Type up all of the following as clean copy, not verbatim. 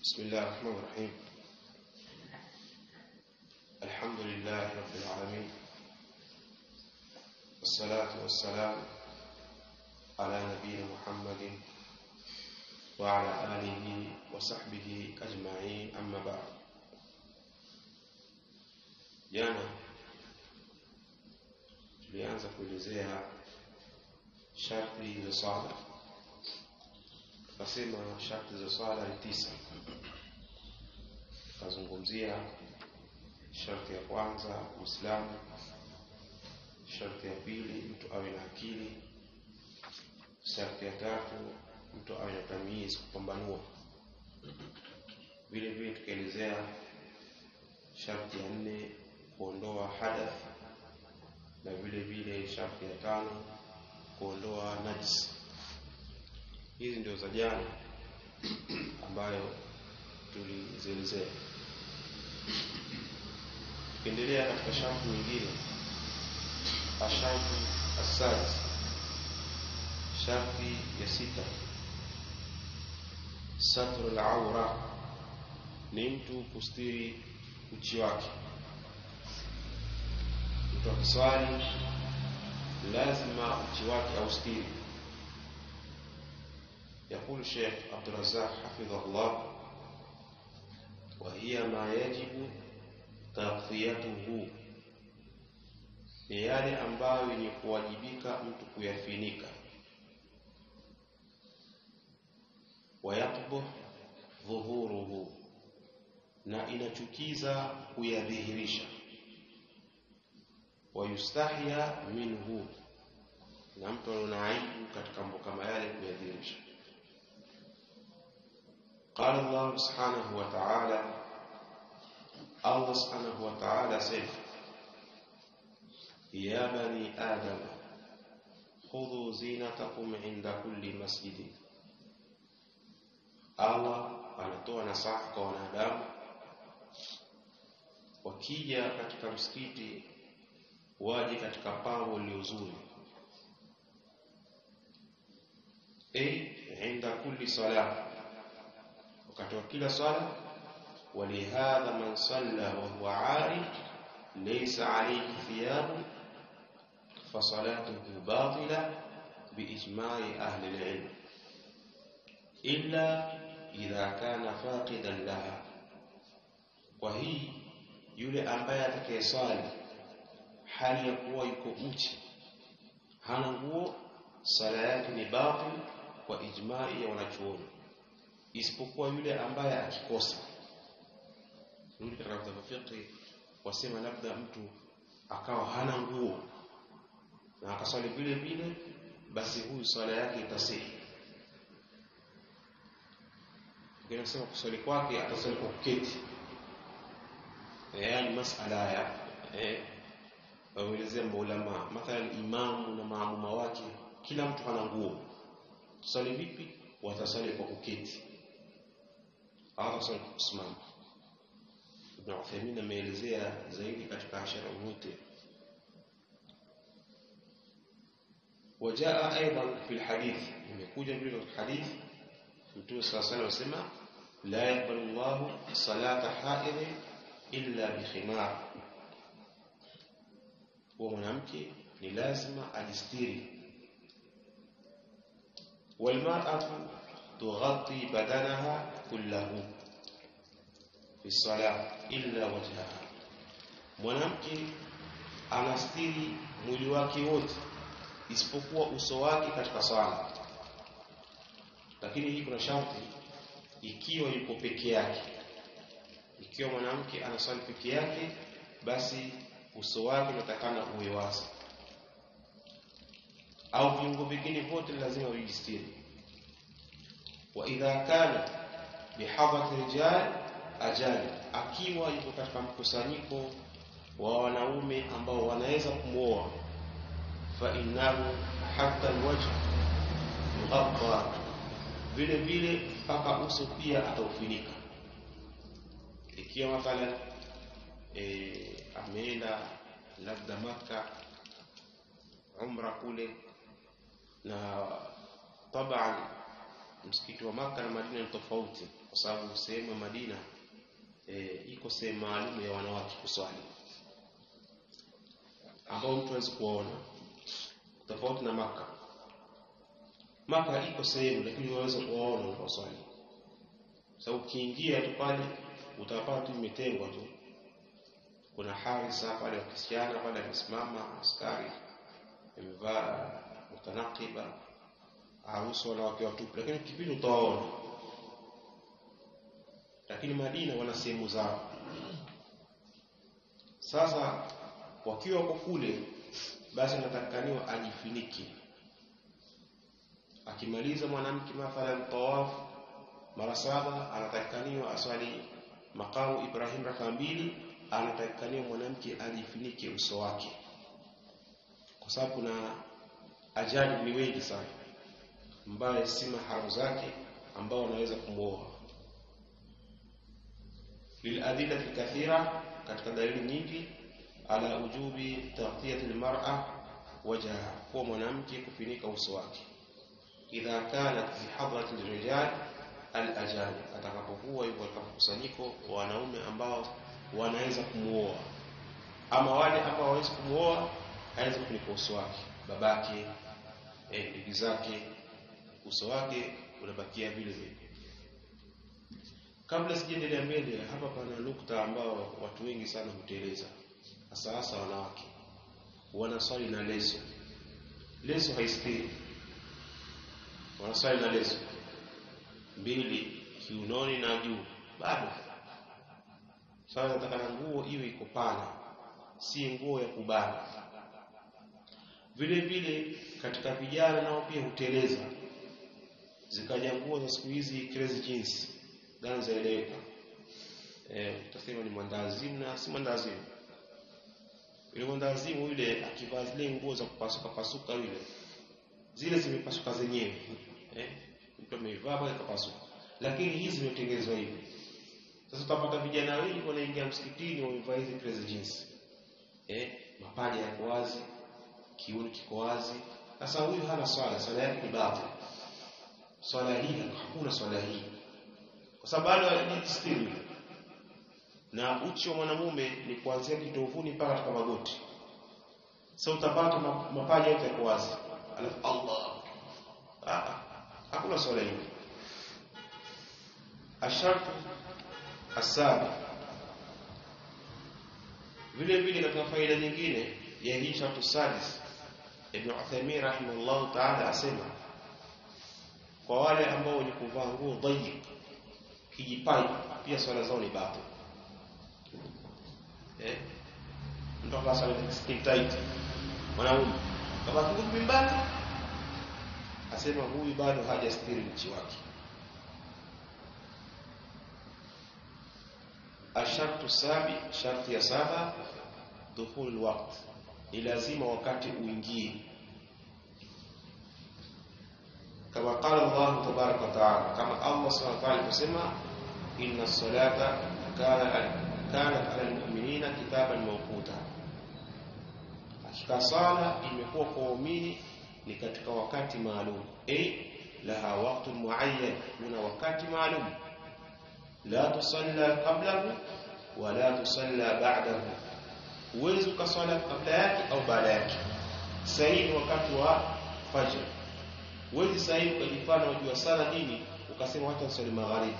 بسم الله الرحمن الرحيم. الحمد لله رب العالمين، والصلاة والسلام على نبينا محمد وعلى آله وصحبه أجمعين، أما بعد. Jana tulianza kuelezea sharti za swala. Tukasema sharti za swala ni 9. Tukazungumzia sharti ya kwanza Uislamu, sharti ya pili mtu awe na akili, sharti ya tatu mtu awe na tamyiz, kupambanua. Vile vile tukaelezea sharti ya 4 kuondoa hadath, na vile vile sharti ya 5 kuondoa najis. Hizi ndio za jana ambayo tulizielezea. Tukiendelea katika sharti nyingine, asharti as-sadis, sharti ya 6, satrul awra, ni mtu kustiri uchi wake. Mtu akiswali lazima uchi wake austiri. يقول الشيخ عبد الرزاق حفظه الله: وهي ما يجب تغطيته، ni yale ambayo ni kuwajibika mtu kuyafinika. Wayaqbuh dhuhuruhu, na inachukiza kuyadhihirisha. Wayustahya minhu, na mtu anaona aibu katika mambo kama yale kuyadhihirisha. قال الله سبحانه وتعالى، الله سبحانه وتعالى said: يا بني آدم خذوا زينتكم عند كل مسجد. Allah anatoa nasaha kwa wanadamu, wakija katika msikiti waje katika pango lilozuri. Inda kulli salah, wakati wa kila swala. Walihadha man salla wa huwa ari laysa alayhi thiyab fa salatuhu batila biijma'i ahli al-ilm illa idha kana faqidan laha. Kwa hii yule ambaye atakayeswali hali ya kuwa yuko uchi, hana nguo, sala yake ni batil kwa ijma'i ya wanachuoni, isipokuwa yule ambaye akikosa. Ndio katika fiqh wasema labda mtu akawa hana nguo na akaswali vile vile, basi huyu swala yake itasihi. Tunasema kuswali kwake ataswali kwa kuketi. Yaani masala ya waelezea maulama, mathalan imamu na maamuma wake kila mtu hana nguo, swali vipi? Wataswali kwa kuketi au swali kwa kusimama. Ibn Uthaymeen ameelezea zaidi katika ashara wote. وجاء ايضا في الحديث، imekuja vile katika hadith Mtume صلى الله عليه وسلم: لا يقبل الله صلاة حائض إلا بخمار. Kwa mwanamke ni lazima ajistiri. والمرأة تغطي بدنها كله في الصلاة إلا وجهها. Mwanamke anastiri mwili wake wote isipokuwa uso wake katika swala. Lakini hii kuna sharti, ikiwa yuko peke yake. Ikiwa mwanamke anaswali peke yake, basi uso wake unatakana uwe wazi, au viungo vingine vyote lazima vijistiri. Wa idha kana bihadhati rijal ajali, akiwa yuko katika mkusanyiko wa wanaume ambao wanaweza kumuoa, fa innahu hatta alwajh yughatta, vile vile mpaka uso pia ataufunika. Ikiwa mathalan ameenda labda Makkah umra kule, na taban msikiti wa Makkah na Madina ni tofauti. kwa sababu sehemu ya Madina iko sehemu maalum ya wanawake kuswali ambao mtu hawezi kuona, tofauti na Maka. Maka iko sehemu lakini unaweza kuona unaposwali. Sababu ukiingia tu pale utapata tu imetengwa tu. Kuna harisa pale wa kisichana pale amesimama, askari amevaa mutanaqiba, harusi wanawake watupu, lakini kipindi utaona. Lakini Madina wana sehemu zao. Sasa wakiwa kwa kule, basi anatakaniwa ajifiniki. Akimaliza mwanamke mathalan tawaf mara 7, anatakaniwa aswali makamu Ibrahim raka 2, anatakaniwa mwanamke ajifinike uso wake, kwa sababu kuna ajali ni wengi sana mbaya si maharamu zake ambao wanaweza kumuoa. Liladilla kathira, katika dalili nyingi, ala ujubi taghtiyat almar'a wajhaha, kwa mwanamke kufinika uso wake idha kanat fi hadrat alrijal alajali, atakapokuwa yuko katika kusanyiko wa wanaume ambao wanaweza kumuoa, ama wale ambao hawawezi kumuoa hawezi kufinika uso wake, babake, ndugu zake, uso wake unabakia vile vile. Kabla sijaendelea mbele, hapa pana nukta ambao watu wengi sana huteleza, hasa wanawake. Wanaswali na leso. Leso haistiri. Wanaswali na leso 2 kiunoni na juu. Bado sasa nataka nguo iwe iko pana, si nguo ya kubana. Vile vile katika vijana nao pia huteleza. Zikaja nguo za siku hizi crazy jeans, ganza eleweka. Tutasema ni mwandazimu na si mwandazimu. Yule mwandazimu yule akivaa zile nguo za kupasuka yule, zile zimepasuka zenyewe. Mtu amevaa bali kapasuka. Lakini hizi zimetengenezwa hivi. Sasa utapata vijana wengi wanaingia msikitini wamevaa hizi crazy jeans. Mapaja yako wazi, kiuno kiko wazi. Sasa huyu hana swala yake ni batil. Swala hii hakuna swala hii, kwa sababu ni stili, na uchi wa mwanamume ni kuanzia kitovuni mpaka katika magoti. Sasa utapata mapaja yote yako wazi, alafu Allah, hakuna swala hii. Ashartu asabi, vile vile katika faida nyingine ya hii shartu sadis, Ibn Uthaymeen rahimahullah ta'ala asema kwa wale ambao ni kuvaa nguo dhayiq kijipai pia swala zao ni batil. Ndio kwa sababu skin tight mwanaume kama kitu mimbani, asema huyu bado hajastiri uchi wake. Ashartu sabi, sharti ya 7, dukhul alwaqt, ni lazima wakati uingie. Kama qala Allah tabaraka wa taala, kama Allah subhanahu wa ta'ala kusema inna as-salata kanat 'ala al-mu'minina kitaban mawquta, hakika sala imekuwa kwa waumini ni katika wakati maalum. Laha waqtun muayyan, kuna wakati maalum. La tusalla qablahu wa la tusalla ba'dahu, uwezo kasala kabla yake au baada yake. Sahihi wakati wa fajr, wewe sahihi ukajifana unajua sala nini, ukasema hata usali magharibi,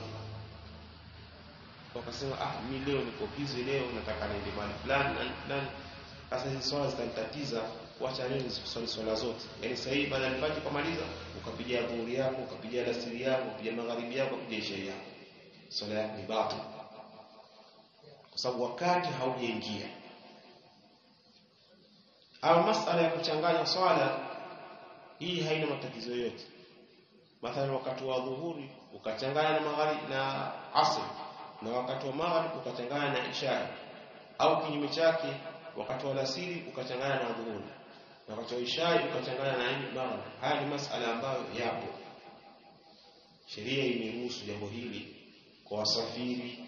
ukasema mimi leo niko busy, leo nataka niende mahali fulani na sasa hizo swala zitanitatiza, wacha leo nisali swala zote. Yani sahihi baada ya fajr kumaliza ukapiga dhuhuri yako, ukapiga alasiri yako, ukapiga magharibi yako, ukapiga isha yako, swala yako ni batil, kwa sababu wakati haujaingia. Au masala ya kuchanganya swala hii haina matatizo yote. Mathalan wakati wa dhuhuri ukachanganya na magharibi na asr, na wakati wa maghrib ukachanganya na isha, au kinyume chake wakati wa alasiri ukachanganya na dhuhuri, na wakati wa isha ukachanganya na maghrib. Haya ni masala ambayo yapo. Sheria imeruhusu jambo hili kwa wasafiri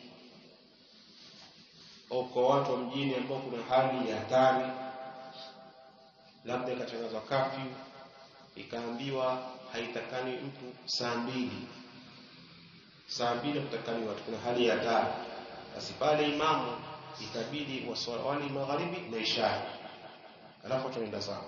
au kwa watu wa mjini ambao kuna hali ya hatari, labda katangazwa curfew, ikaambiwa haitakani mtu saa 2 saa 2 kutakani watu kuna hali ya taa, basi pale imamu itabidi waswali magharibi na isha, alafu tunaenda zao.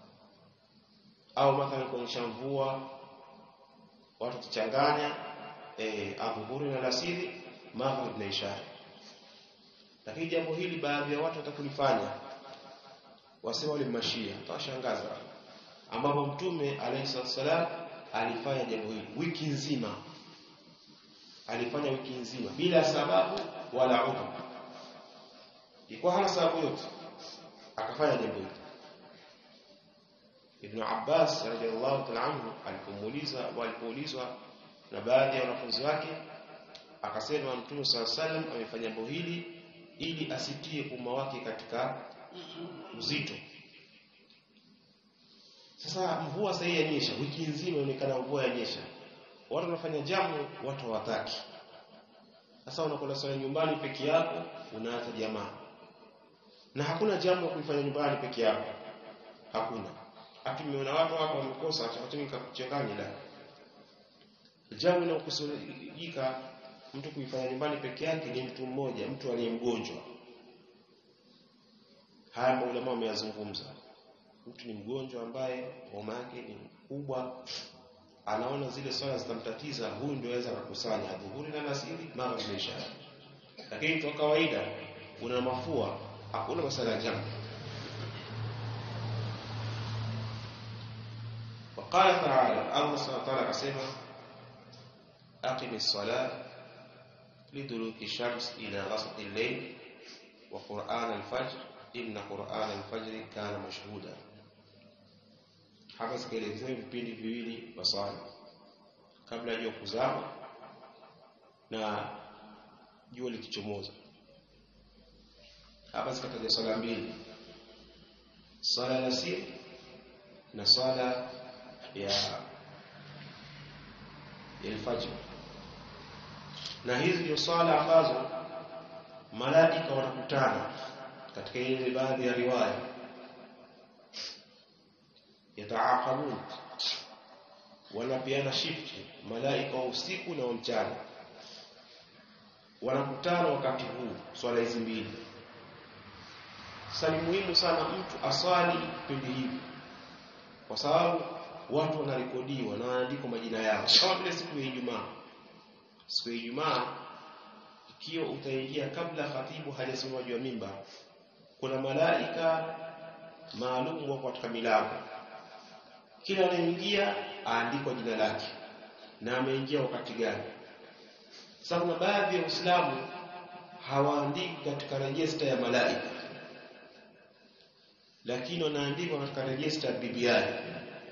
Au mathalan kuonyesha mvua, watu tuchanganya adhuhuri na alasiri, maghrib na isha. Lakini jambo hili baadhi ya watu watakulifanya, wasema wale mashia, tutashangaza, ambapo Mtume alayhi salam alifanya jambo hili wiki nzima, alifanya wiki nzima bila sababu wala udhur, ilikuwa hana sababu yote, akafanya jambo hili. Ibn Abbas radhiallahu ta'ala anhu alipoulizwa na baadhi ya wanafunzi wake, akasema Mtume sallallahu alayhi wasallam amefanya jambo hili ili asitie umma wake katika uzito. Sasa mvua sasa yanyesha wiki nzima, inaonekana mvua yanyesha, watu wanafanya jamu, watu hawataki. Sasa unakwenda swala nyumbani peke yako, unaacha jamaa, na hakuna jamu ya kuifanya nyumbani peke yako, hakuna. Akimeona watu hapo wamekosa, acha nikakuchanganya la jamu. Na ukusulijika mtu kuifanya nyumbani peke yake ni mtu mmoja, mtu aliyemgonjwa. Haya maulama wameyazungumza. Mtu ni mgonjwa ambaye homa yake ni kubwa, anaona zile swala zitamtatiza, huyu ndio aweza kukusanya dhuhuri na alasiri, maghrib na isha. Lakini kwa kawaida una mafua, hakuna masala ya jamu. وقال تعالى الله سبحانه وتعالى قسم أقم الصلاة لدلوك الشمس إلى غسق الليل وقرآن الفجر إن قرآن الفجر كان مشهودا. Hapa sikelezeni vipindi viwili vya swala kabla ya kuzama na jua likichomoza. Hapa sikataja swala mbili, swala ya alasiri na swala ya al-fajr. Na hizi ndio swala ambazo malaika wanakutana katika ile baadhi ya riwaya, yataaqabun, wanapeana shift, malaika wa usiku na mchana wanakutana wakati huu, swala hizi mbili. Sasa ni muhimu sana mtu aswali kipindi hivi, kwa sababu watu wanarekodiwa na wanaandika majina yao, kama vile siku ya Ijumaa. Siku ya Ijumaa ikiwa utaingia kabla khatibu hajasimama juu ya mimbar, kuna malaika maalum wako katika milango, kila anaingia aandikwa jina lake na ameingia wakati gani. Sasa kuna baadhi ya Waislamu hawaandiki katika register ya malaika, lakini wanaandikwa katika register ya BBI,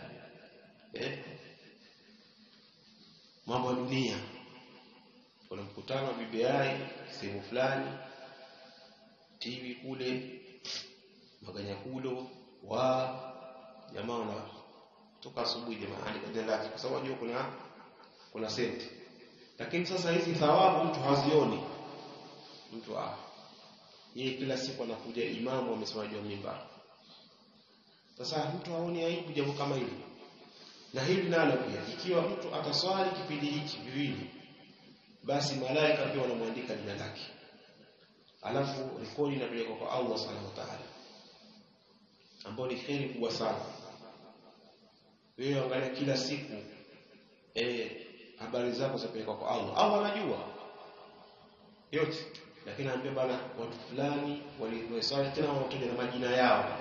mambo ya dunia. Kuna mkutano wa BBI sehemu fulani, TV kule Maganyakulo, wa jamaa na toka asubuhi jamaa andika kwa sababu unajua kuna senti. Lakini sasa hizi thawabu mtu hazioni. Mtu yeye kila siku anakuja imamu amesimama juu ya mimbar. Sasa mtu haoni aibu jambo kama hili. Na hili nalo pia, ikiwa mtu ataswali kipindi hiki viwili, basi malaika pia wanamwandika jina lake, alafu rekodi inapelekwa kwa Allah subhanahu wa ta'ala, ambao ni kheri kubwa sana. Wewe angalia kila siku habari zako zapelekwa kwa Allah. Allah anajua yote, lakini anambia bana watu fulani waliswali, tena wanatoa na majina yao.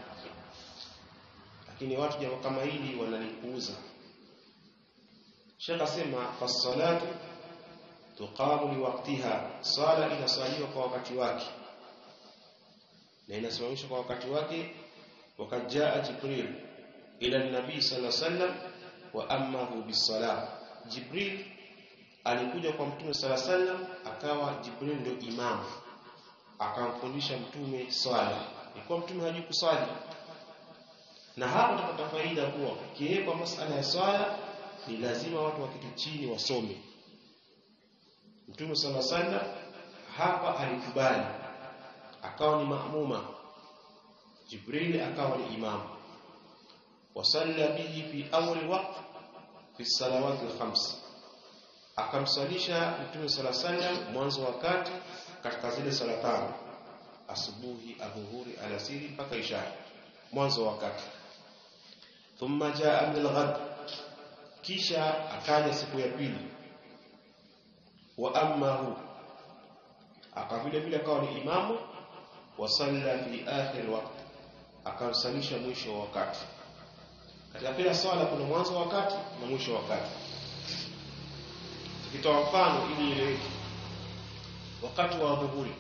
Lakini watu jambo kama hili wanalipuuza. Sheikh asema fasalatu tuqamu liwaqtiha, sala inasaliwa kwa wakati wake na inasimamishwa kwa wakati wake. Wakajaa Jibril ila nabii sallallahu alaihi wasallam wa amahu bisalah, Jibril alikuja kwa mtume sallallahu alaihi wasallam, akawa Jibril ndio imamu, akamfundisha mtume swala. Ilikuwa mtume hajui kuswali. Na hapo tutapata faida kuwa kiwekwa masala ya swala ni lazima watu waketi chini wasome. Mtume sallallahu alaihi wasallam hapa alikubali, akawa ni maamuma, Jibril akawa ni imamu. Wasalla bihi fi awwal waqt fi salawat al-khams, akamsalisha Mtume sallallahu alaihi wasallam mwanzo wakati katika zile sala tano, asubuhi, adhuhuri, alasiri mpaka isha, mwanzo wakati. Thumma jaa min al-ghad, kisha akaja siku ya pili, wa ammahu, akavile vile akawa ni imamu, wa salla fi akhir waqt, akamsalisha mwisho wa wakati. Katika kila swala kuna mwanzo wakati na mwisho wakati. Tukitoa mfano ili ieleweke, wakati wa dhuhuri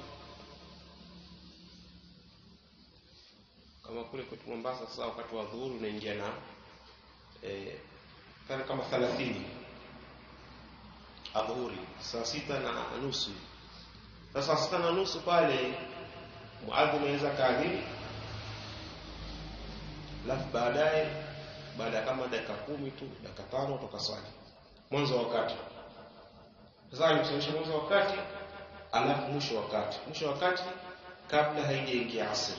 kama kule kwetu Mombasa, sasa wakati wa dhuhuri unaingia na kama 30 adhuhuri, saa 6:30. Sasa 6:30 pale muadhin anaweza kaadhini, alafu baada kama dakika 10 tu, dakika 5 toka swali mwanzo wakati. Sasa nimesema mwanzo wakati alafu mwisho wakati. Mwisho wakati kabla haijaingia asr.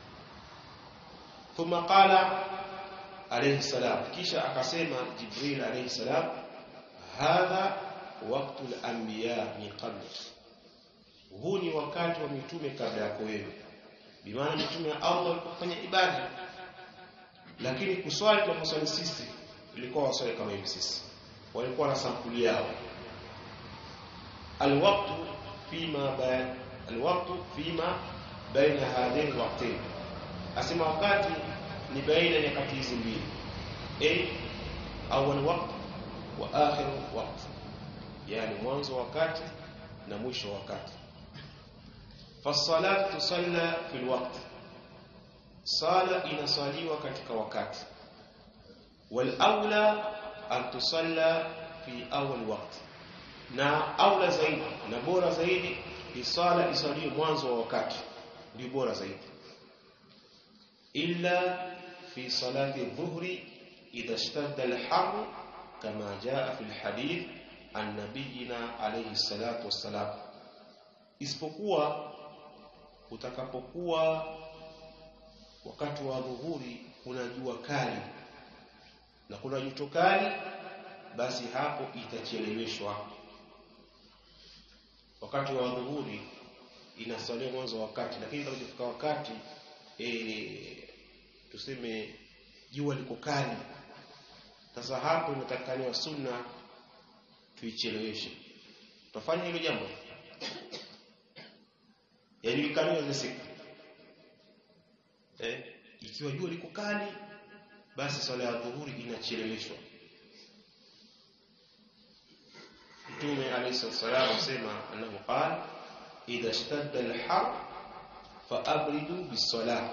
Thumma qala alayhi salam, kisha akasema Jibril alayhi salam, hadha waqtu al-anbiya min qabl, huu ni wakati wa mitume kabla yako wewe. Bimaana mitume Allah walifanya ibada, lakini kuswali kwa kuswali sisi ilikuwa waswali kama hivi sisi, walikuwa na sampuli yao. Alwaqtu fima baina hadhain waqtain, asema wakati ni baina ya nyakati hizi mbili, awwal waqt wa akhir waqt, yani mwanzo wakati na mwisho wakati. Fasalat tusalla fil waqt, sala inasaliwa katika wakati. Wal aula an tusalla fi awwal waqt, na aula zaidi na bora zaidi ni sala isaliwe mwanzo wa wakati, ndio bora zaidi. Illa fi salati dhuhri idha ishtadda al-harr kama jaa fi al-hadith an nabiyina alayhi salatu wassalam, isipokuwa utakapokuwa wakati wa dhuhuri kuna jua kali na kuna joto kali, basi hapo itacheleweshwa. Wakati wa dhuhuri inasaliwa mwanzo wakati, lakini kama ifika wakati tuseme jua liko kali, sasa hapo inatakaniwa sunna tuicheleweshe. Tufanye hilo jambo, yajulikane ile siku ikiwa jua liko kali, basi swala ya dhuhuri inacheleweshwa. Mtume alayhi salatu wasema annahu qala idha ishtadda al-har fa abridu bis-salah,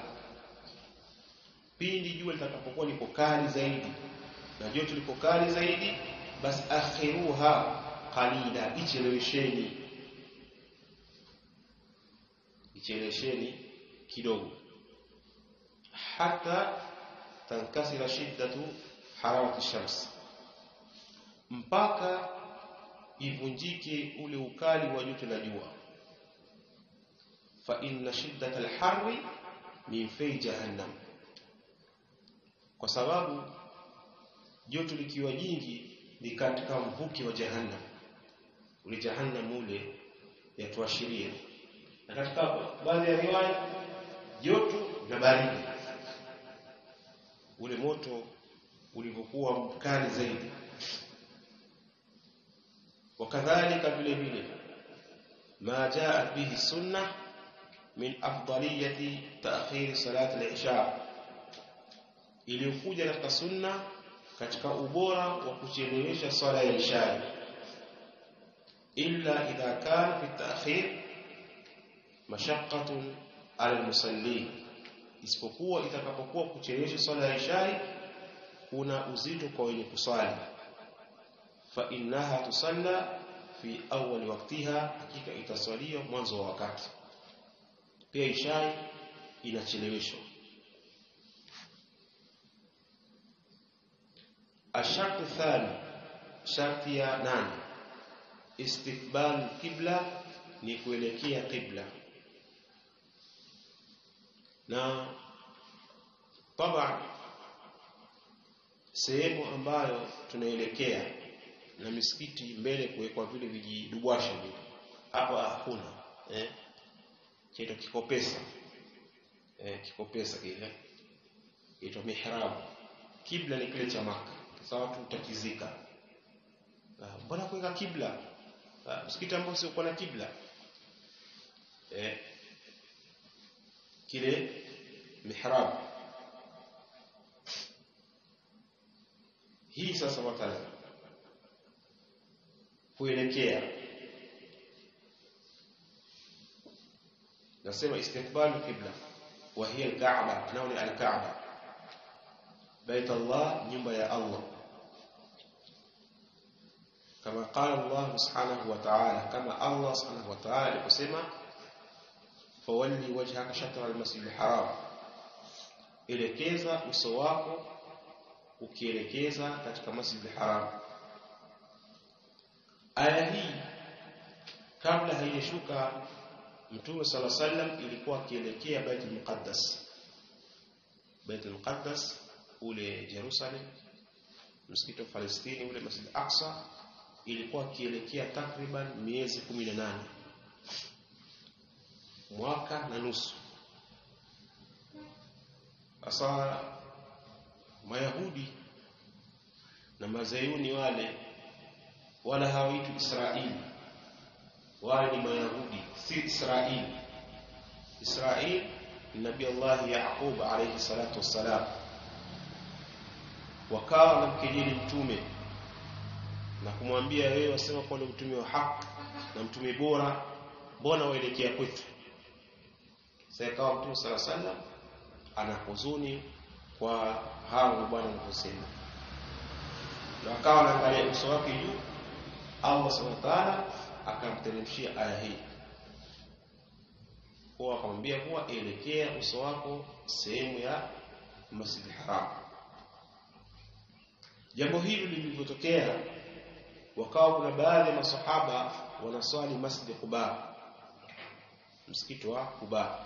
pindi jua litakapokuwa liko kali zaidi na joto liko kali zaidi, basi akhiruha qalila, ichelewesheni kidogo, hata tankasira shiddatu hararati shams, mpaka ivunjike ule ukali wa joto la jua. Fa inna shiddata al-harri min fi jahannam, kwa sababu joto likiwa jingi ni katika mvuke wa jahannam. Ule jahannam ule yatuashiria, na katika baadhi ya riwaya joto na baridi, ule moto ulivyokuwa mkali zaidi. Wakadhalika vile vile ma jaa bihi sunnah min afdaliyati ta'khir salat al-isha, iliyokuja katika sunna katika ubora wa kuchelewesha swala ya isha. Illa idha kana fi ta'khir mashaqqatun ala al-musallin, isipokuwa itakapokuwa kuchelewesha swala ya isha kuna uzito kwa wenye kuswali. Fa innaha tusalla fi awwal waqtiha, hakika itaswaliwa mwanzo wa wakati. Pia isha inacheleweshwa. Ashartu thani, sharti ya 8, istiqbal qibla, ni kuelekea qibla. Na طبعا sehemu ambayo tunaelekea na misikiti mbele kuwekwa vile vijidubwasha vile. Hapa hakuna kitu kikopesa. Kikopesa kile kitu mihrab. Kibla ni kile cha Makka. Sasa watu utakizika. Mbona kuweka kibla? Msikiti ambao sio kwa na kibla. Kile mihrab. Hii sasa mathalan kuelekea, nasema istiqbalu qibla wa hiya al-Kaaba, nao ni al-Kaaba, Bait Allah, nyumba ya Allah, kama qala Allah subhanahu wa ta'ala, kama Allah subhanahu wa ta'ala aliposema fawalli wajhaka shatra al-masjid al-haram, elekeza uso wako ukielekeza katika Masjid al-Haram. Aya hii kabla haijashuka Mtume sallallahu alaihi wasallam ilikuwa akielekea Baitul Muqaddas. Baitul Muqaddas ule Jerusalem, msikiti wa Palestina ule Masjid al-Aqsa, ilikuwa akielekea takriban miezi 18, mwaka na nusu. Sasa Mayahudi na Mazayuni wala hawaitwi Israeli, wale ni Mayahudi, si Israeli. Israeli ni Nabii Allah Yaqub alayhi salatu wassalam, wakawa wanamkejeli mtume na kumwambia wewe wasema kwa mtume wa haki na mtume bora, mbona waelekea kwetu? Sasa kwa Mtume sallallahu alaihi wasallam ana huzuni kwa hao bwana wanaposema, na akawa anaangalia uso wake juu. Allah subhanahu wa ta'ala akamteremshia aya hii kwa akamwambia kuwa elekea uso wako sehemu ya Masjid al-Haram. Jambo hili lilipotokea, wakawa kuna baadhi ya masahaba wanaswali Masjid Quba, msikiti wa Quba.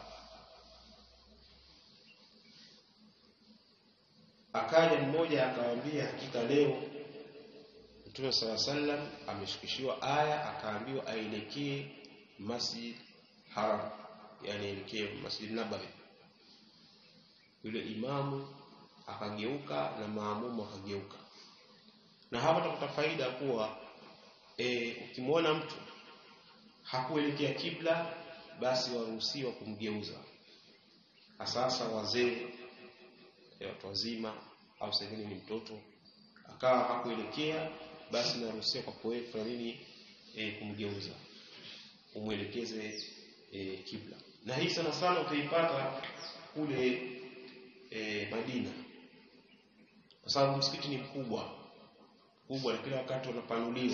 Akaja mmoja akawaambia, hakika leo Mtume sallallahu alaihi wasallam ameshikishiwa aya, akaambiwa aelekee Masjid Haram, yani aelekee Masjid Nabawi. Yule imamu akageuka na maamumu akageuka. Na hapa tutakuta faida kuwa ukimwona mtu hakuelekea kibla, basi waruhusiwa kumgeuza. Sasa wazee, watu wazima au sengine ni mtoto akawa hakuelekea, basi naruhusiwa kwa kufanya nini? Kumgeuza, umuelekeze kibla. Na hii sana sana utaipata kule Madina, kwa sababu msikiti ni mkubwa na kila wakati unapanuliwa.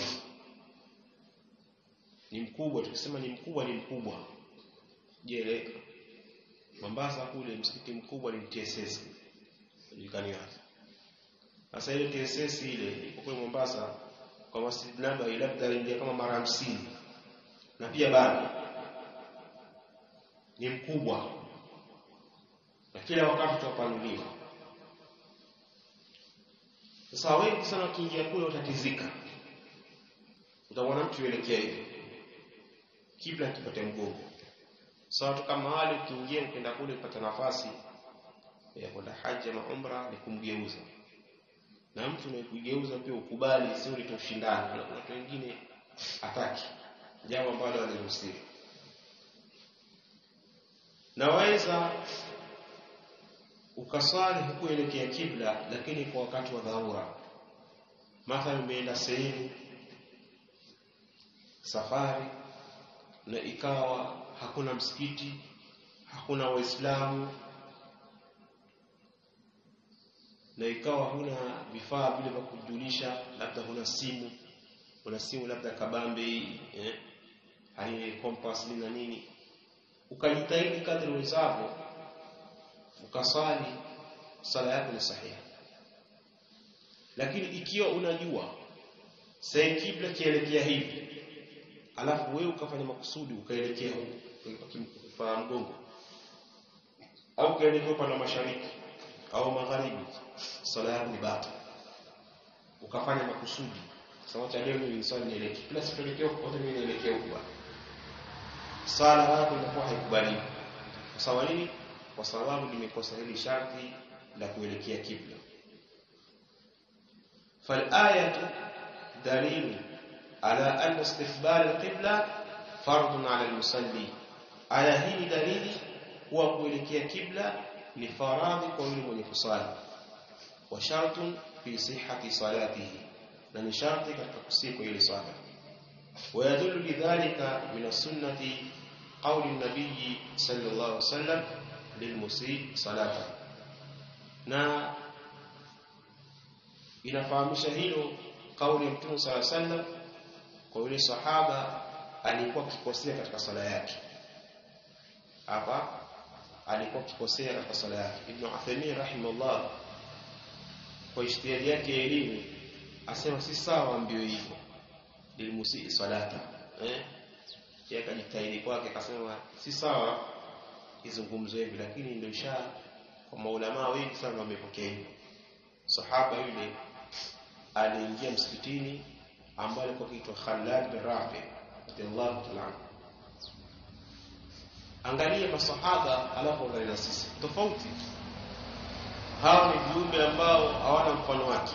Ni mkubwa, tukisema ni mkubwa. Je, Mombasa kule msikiti mkubwa ni TSS, julikani hapa. Sasa ile TSS ile iko kwa Mombasa, kwa Masjid Nabawi labda ingia kama mara 50, na pia bado ni mkubwa na kila wakati tupanuliwa. Sasa wengi sana ukiingia kule utatizika, utaona mtu yuelekea hivi kibla kipate mgongo. Sawa tu kama wale ukiingia ukienda kule upata nafasi ya kwenda haji na umra, ni kumgeuza. Na mtu unayekugeuza pia ukubali, sio utoshindana. Watu wengine hataki, jambo ambalo haliruhusiwi. Naweza ukaswali hukuelekea kibla, lakini kwa wakati wa dharura. Mathalan umeenda sehemu safari na ikawa hakuna msikiti, hakuna Waislamu, na ikawa huna vifaa vile vya kujulisha, labda huna simu, labda kabambe hai compass na nini, ukajitahidi kadri uwezavyo ukasali, sala yako ni sahihi. Lakini ikiwa unajua sasa kibla kielekea hivi, alafu wewe ukafanya makusudi ukaelekea kwa mgongo, au ukaelekea upande wa mashariki au magharibi, sala yako ni batili. Ukafanya makusudi Sawa cha leo ni swali nielekea. Kila siku nielekea huko mimi nielekea huko. Sala yako inakuwa haikubaliwi. Kwa sababu nini? Kwa sababu limekosa hili sharti la kuelekea kibla. فالآية دليل على أن استقبال القبلة فرض على المصلي. آية هي دليل هو kuelekea kibla ni faradhi kwa yule mwenye kusali. Wa shartun fi sihhati salatihi. Na ni sharti katika kusihi ile swala. ويدل لذلك من السنة قول النبي صلى الله عليه وسلم للمسيء صلاته. na inafahamisha hilo kauli ya Mtume صلى الله عليه وسلم kwa yule sahaba alikuwa akikosea katika sala yake. Hapa alikuwa akikosea katika sala yake. Ibn Uthaymeen rahimahullah kwa ijtihadi yake ya elimu asema si sawa ambio hivyo lilmusii salata. Yeye akajitahidi kwake akasema si sawa izungumzo hivi, lakini ndio kwa maulama wengi sana wamepokea hivyo. Sahaba yule aliingia msikitini ambaye alikuwa kiitwa Khalad bin Rafi radiyallahu ta'ala. Angalia masahaba alafu angalia sisi tofauti. Hao ni viumbe ambao hawana mfano wake.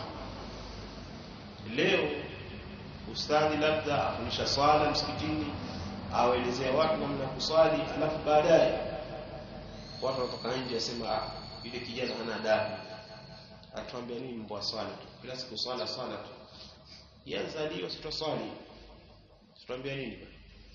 Leo ustadhi labda afundisha swala msikitini, awaelezea watu namna kuswali, alafu baadaye watu wanatoka nje wasema yule kijana hana adabu. Atuambia nini mambo ya swala tu? Kila siku swala tu. Yazaliwa sitoswali. Tuambia nini?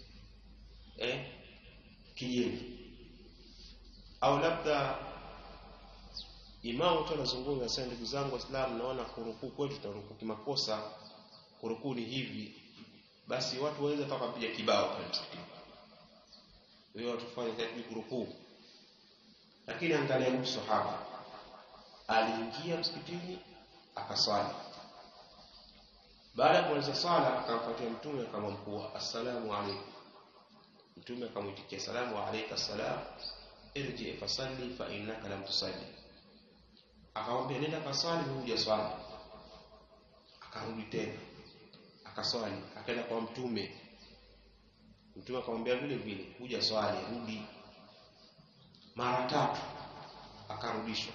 Kijeni. Au labda imamu tu anazungumza sasa, ndugu zangu Waislamu, naona kurukuu kwetu tutaruku kimakosa. Kurukuu ni hivi. Basi watu waweza kupiga kibao kwa msikiti. Wewe watu fanya kazi kurukuu. Lakini angalia huyu sahaba. Aliingia msikitini akaswali. Baada ya kumaliza swala akamfuatia Mtume akamwambia assalamu alaykum. Mtume akamwitikia salamu alayka assalam, irji fasalli fa innaka lam tusalli. Akamwambia nenda kaswali, huja swali. Akarudi tena akaswali, akaenda kwa Mtume. Mtume akamwambia vile vile huja swali, rudi. Mara 3 akarudishwa.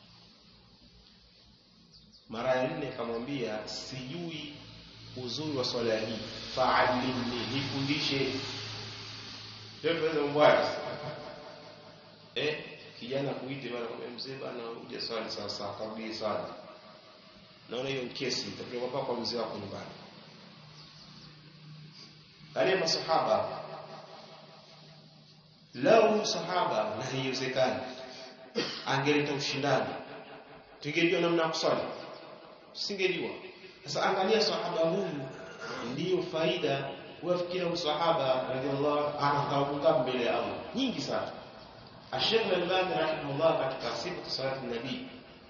Mara ya 4 akamwambia sijui uzuri wa swala hii, fa'allimni, nifundishe. Leo tunaweza mbaya. Kijana kuite bwana kwa mzee bwana uje swali sasa, akarudi swali. Naona hiyo kesi itakuwa kwa mzee wako nyumbani. Wale masahaba lau sahaba na haiwezekani angeleta ushindani, tungejua namna ya kuswali, singejua. Sasa angalia sahaba huyu, ndio faida wafikira usahaba radhiallahu anhu mbele ya Allah nyingi sana. Sheikh Al-Albani rahimahullah katika sifa salatu nabii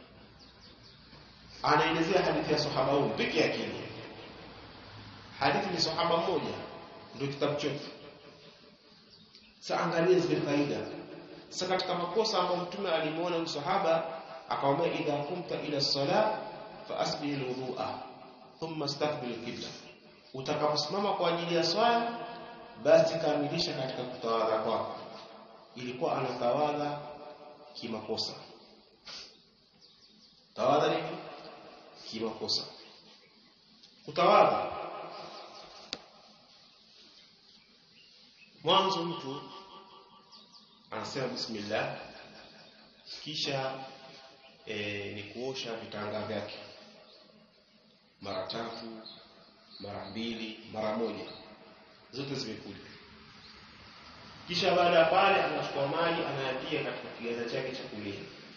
anaelezea hadithi ya sahaba huyu pekee yake. Hadithi ni sahaba mmoja ndio kitabu chote. Sasa angalia zile faida. Sasa katika makosa ambayo Mtume alimuona msahaba akamwambia idha kumta ila salat fa asbil alwudu'a thumma istaqbil alqibla. Utakaposimama kwa ajili ya swala basi kamilisha katika kutawadha kwako. Ilikuwa anatawadha kimakosa. Tawadha nini? Kimakosa. Kutawadha mwanzo mtu anasema bismillah, kisha ni kuosha vitanga vyake mara 3, mara 2, mara 1, zote zimekuja. Kisha baada ya pale anachukua maji anayatia katika kiganja chake cha kulia,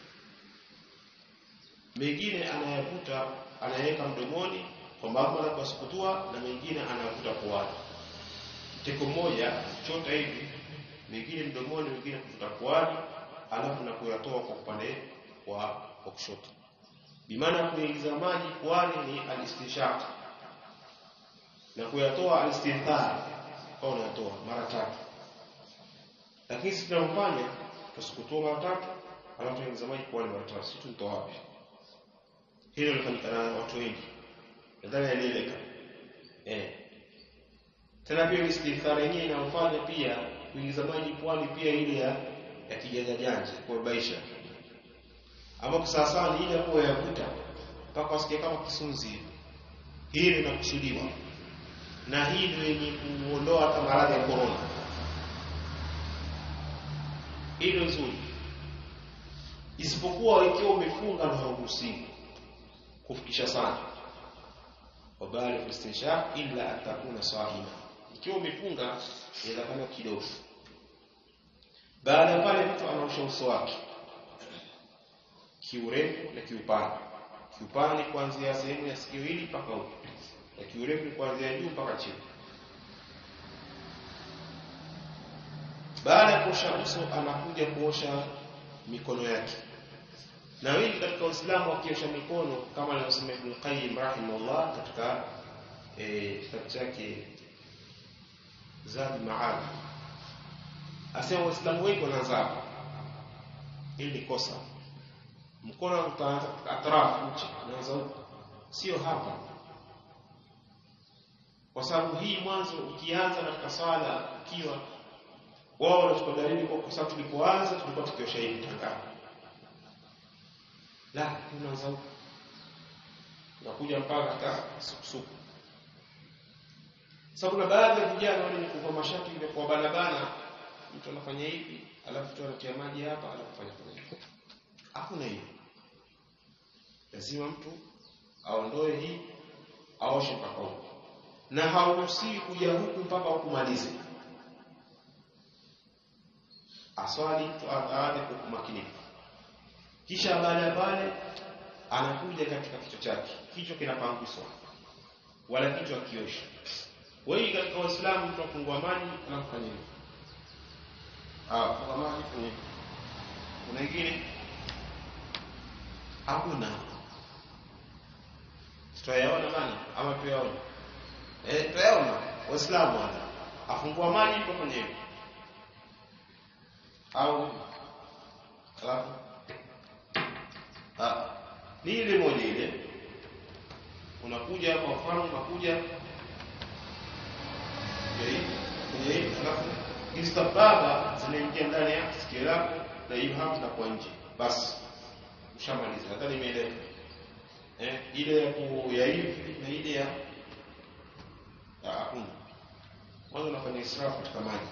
mengine anayavuta anaweka mdomoni kwa maana kwa kusukutua, na mengine anayavuta puani. Teko moja chota hivi, mengine mdomoni, mengine kuvuta puani, alafu na kuyatoa kwa upande wa kushoto. Bimaana kuingiza maji puani ni al-istinshaq, na kuyatoa al-istinthar, kwa unatoa mara 3. Lakini sisi tunafanya tusukutua mara 3, alafu tuingiza maji puani mara 3. Sisi tunatoa wapi? Hilo linafanyika na watu wengi. Nadhani yanaeleweka. Tena pia istighfar yenyewe inafanya pia kuingiza maji pwani pia ile ya kijanja janja kwa baisha. Ama sasa ni ile kwa yakuta mpaka usikie kama kisunzi. Hili linakusudiwa. Na hii ndio yenye kuondoa hata maradhi ya corona. Hilo nzuri. Isipokuwa ikiwa umefunga na hauruhusiwi kufikisha sana. Wabali fistinshaq illa atakuna sahima. Ikiwa umefunga inafanya kidogo. Baada pale mtu anaosha uso wake kiurefu na kiupana. Kiupana ni kuanzia sehemu ya sikio hili mpaka huko. Na kiurefu ni kuanzia juu mpaka chini. Baada ya kuosha uso anakuja kuosha mikono yake. Na wengi katika Uislamu wakiosha mikono kama alivyosema Ibn Qayyim rahimahullah katika kitabu chake Zad Ma'ad. Asema Waislamu wengi wanaanza ili kosa. Mkono utaanza atrafu nchi unaanza sio hapa. Kwa sababu hii mwanzo ukianza katika sala ukiwa wao wanachukua dalili kwa sababu tulipoanza tulikuwa tukiosha hivi tangapo. La, tunaanza huko. Tunakuja mpaka katika suku. Sababu na baadhi ya vijana wale kuvaa mashati ile kwa bana mtu anafanya hivi, alafu tu anatia maji hapa, alafu fanya hivi. Hakuna hiyo. Lazima mtu aondoe hii, aoshe mpaka huko. Na hauruhusiwi kuja huku mpaka ukumalize. Aswali tuaade kwa makini. Kisha baada pale anakuja katika kichwa chake. Kichwa kinapanguswa. Wala kichwa kiosha. Wewe katika Uislamu mtu afungua maji anafanya nini? Kwa maji kwenye. Kuna ingine? Hakuna. Tutayaona bana ama tuyaona? Tuyaona. Waislamu wana afungua maji kwa kwenye hiyo. Au alafu ni ile moja ile unakuja kwa mfano unakuja kwenye alafu istababa zinaingia ndani ya sikio lako na hiyo hapo zinakuwa nje basi ushamaliza hata nimeeleza ile ya hivi na ile ya hakuna mwanzo unafanya israfu katika maji.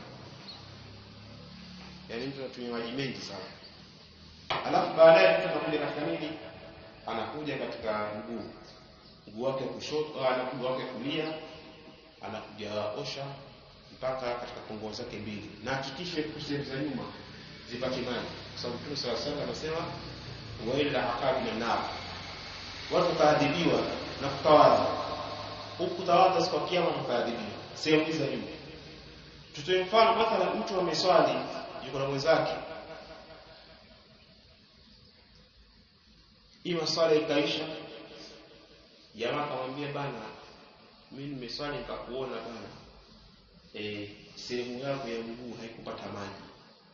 Yaani mtu anatumia maji mengi sana. Alafu baadaye mtu anakuja katika nini? Anakuja katika mguu wake kushoto, anakuja wake kulia, anakuja osha mpaka katika kongo zake mbili. Na hakikishe kusema za nyuma zipate maji. Kwa sababu Mtume SAW anasema wa ila aqabi na nar. Watu taadhibiwa na kutawadha. Ukutawadha siku ya kiyama mtaadhibiwa. Sehemu za nyuma. Tutoe mfano mathalan mtu ameswali yuko na mwenzake. Hiyo swala ikaisha. Jamaa akamwambia bana mimi nimeswali nikakuona bana. Sehemu yako ya mguu haikupata maji.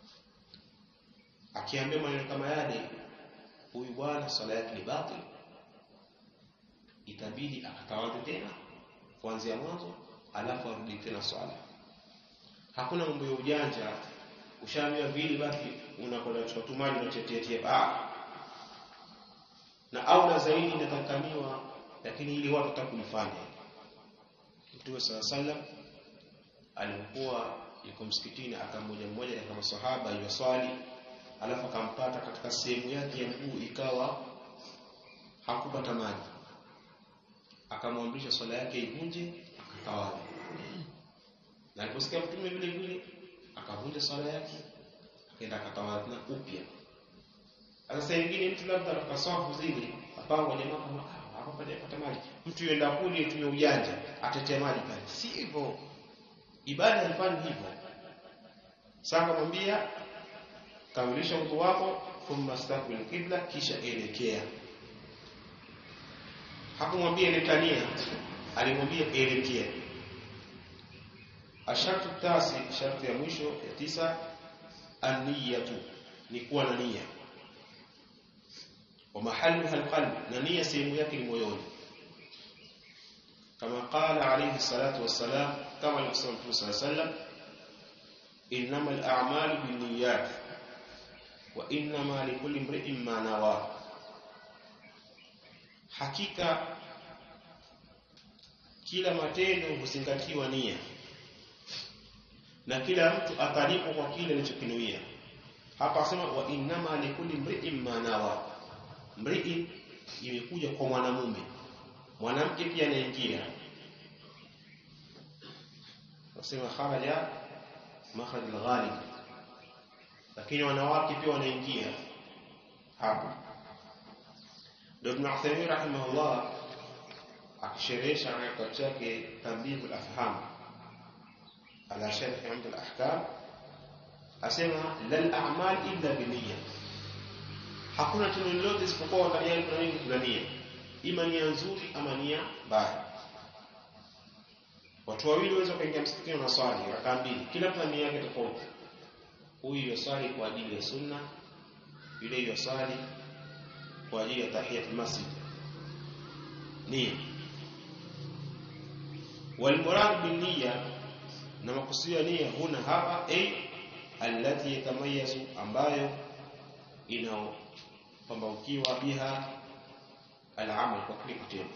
Akiambia maneno kama yale huyu bwana swala yake ni batili. Itabidi akatawadha tena kuanzia mwanzo alafu arudi tena swala. Hakuna mambo ya ujanja. Ushaambiwa vile basi unakwenda kuchukua maji na chetetea na au na zaidi inatakaniwa lakini ili watu watakulifanya. Mtume sallallahu alikuwa yuko msikitini akammoja mmoja katika maswahaba yuswali alafu akampata katika sehemu yake ya mguu ikawa hakupata maji. Akamwamrisha swala yake ivunje akatawadha. Na aliposikia Mtume vile vile akavunja swala yake akaenda akatawadha upya. Sasa nyingine mtu labda akaswafu zile apangwa jamaa kama hapapata maji. Mtu yenda kuli tumie ujanja atetea maji pale. Si hivyo. Ibada haifanyi hivyo. Sasa kumwambia kamilisha wudu wako thumma staqbil qibla kisha elekea. Hakumwambia elekania, alimwambia elekea. Ashartu tasi, sharti ya mwisho ya 9 an-niyatu ni kuwa na nia. Wa mahalluha al-qalb, na nia sehemu yake ni moyoni. kama qala alayhi salatu wassalam, kama alivyosema Mtume sallallahu alayhi wasallam, innamal a'malu binniyat wa innama likulli imrin ma nawa, hakika kila matendo huzingatiwa nia na kila mtu atalipwa kwa kile alichokinuia. Hapa asema wa innama likulli imrin ma nawa. Mri'in imekuja kwa mwanamume, mwanamke pia anaingia. Wasema kharaja makhraj al-ghalib, lakini wanawake pia wanaingia hapo. Ibn Uthaymeen rahimahullah akisherehesha kitabu chake Tanbih al-Afham ala sharh Umd al-Ahkam asema lal a'mal illa biniyya, hakuna tendo lolote isipokuwa ndani yake kuna nini? Kuna nia, ima nia nzuri ama nia mbaya. Watu wawili waweza kuingia msikitini na swali raka mbili, kila mtu nia yake tofauti. Huyu yasali kwa ajili ya sunna, yule yasali kwa ajili ya tahiyatul masjid. Nia wal murad bin niyya, na makusudio nia huna hapa allati yatamayazu, ambayo inapambaukiwa biha al-amal, kwa kile kitendo.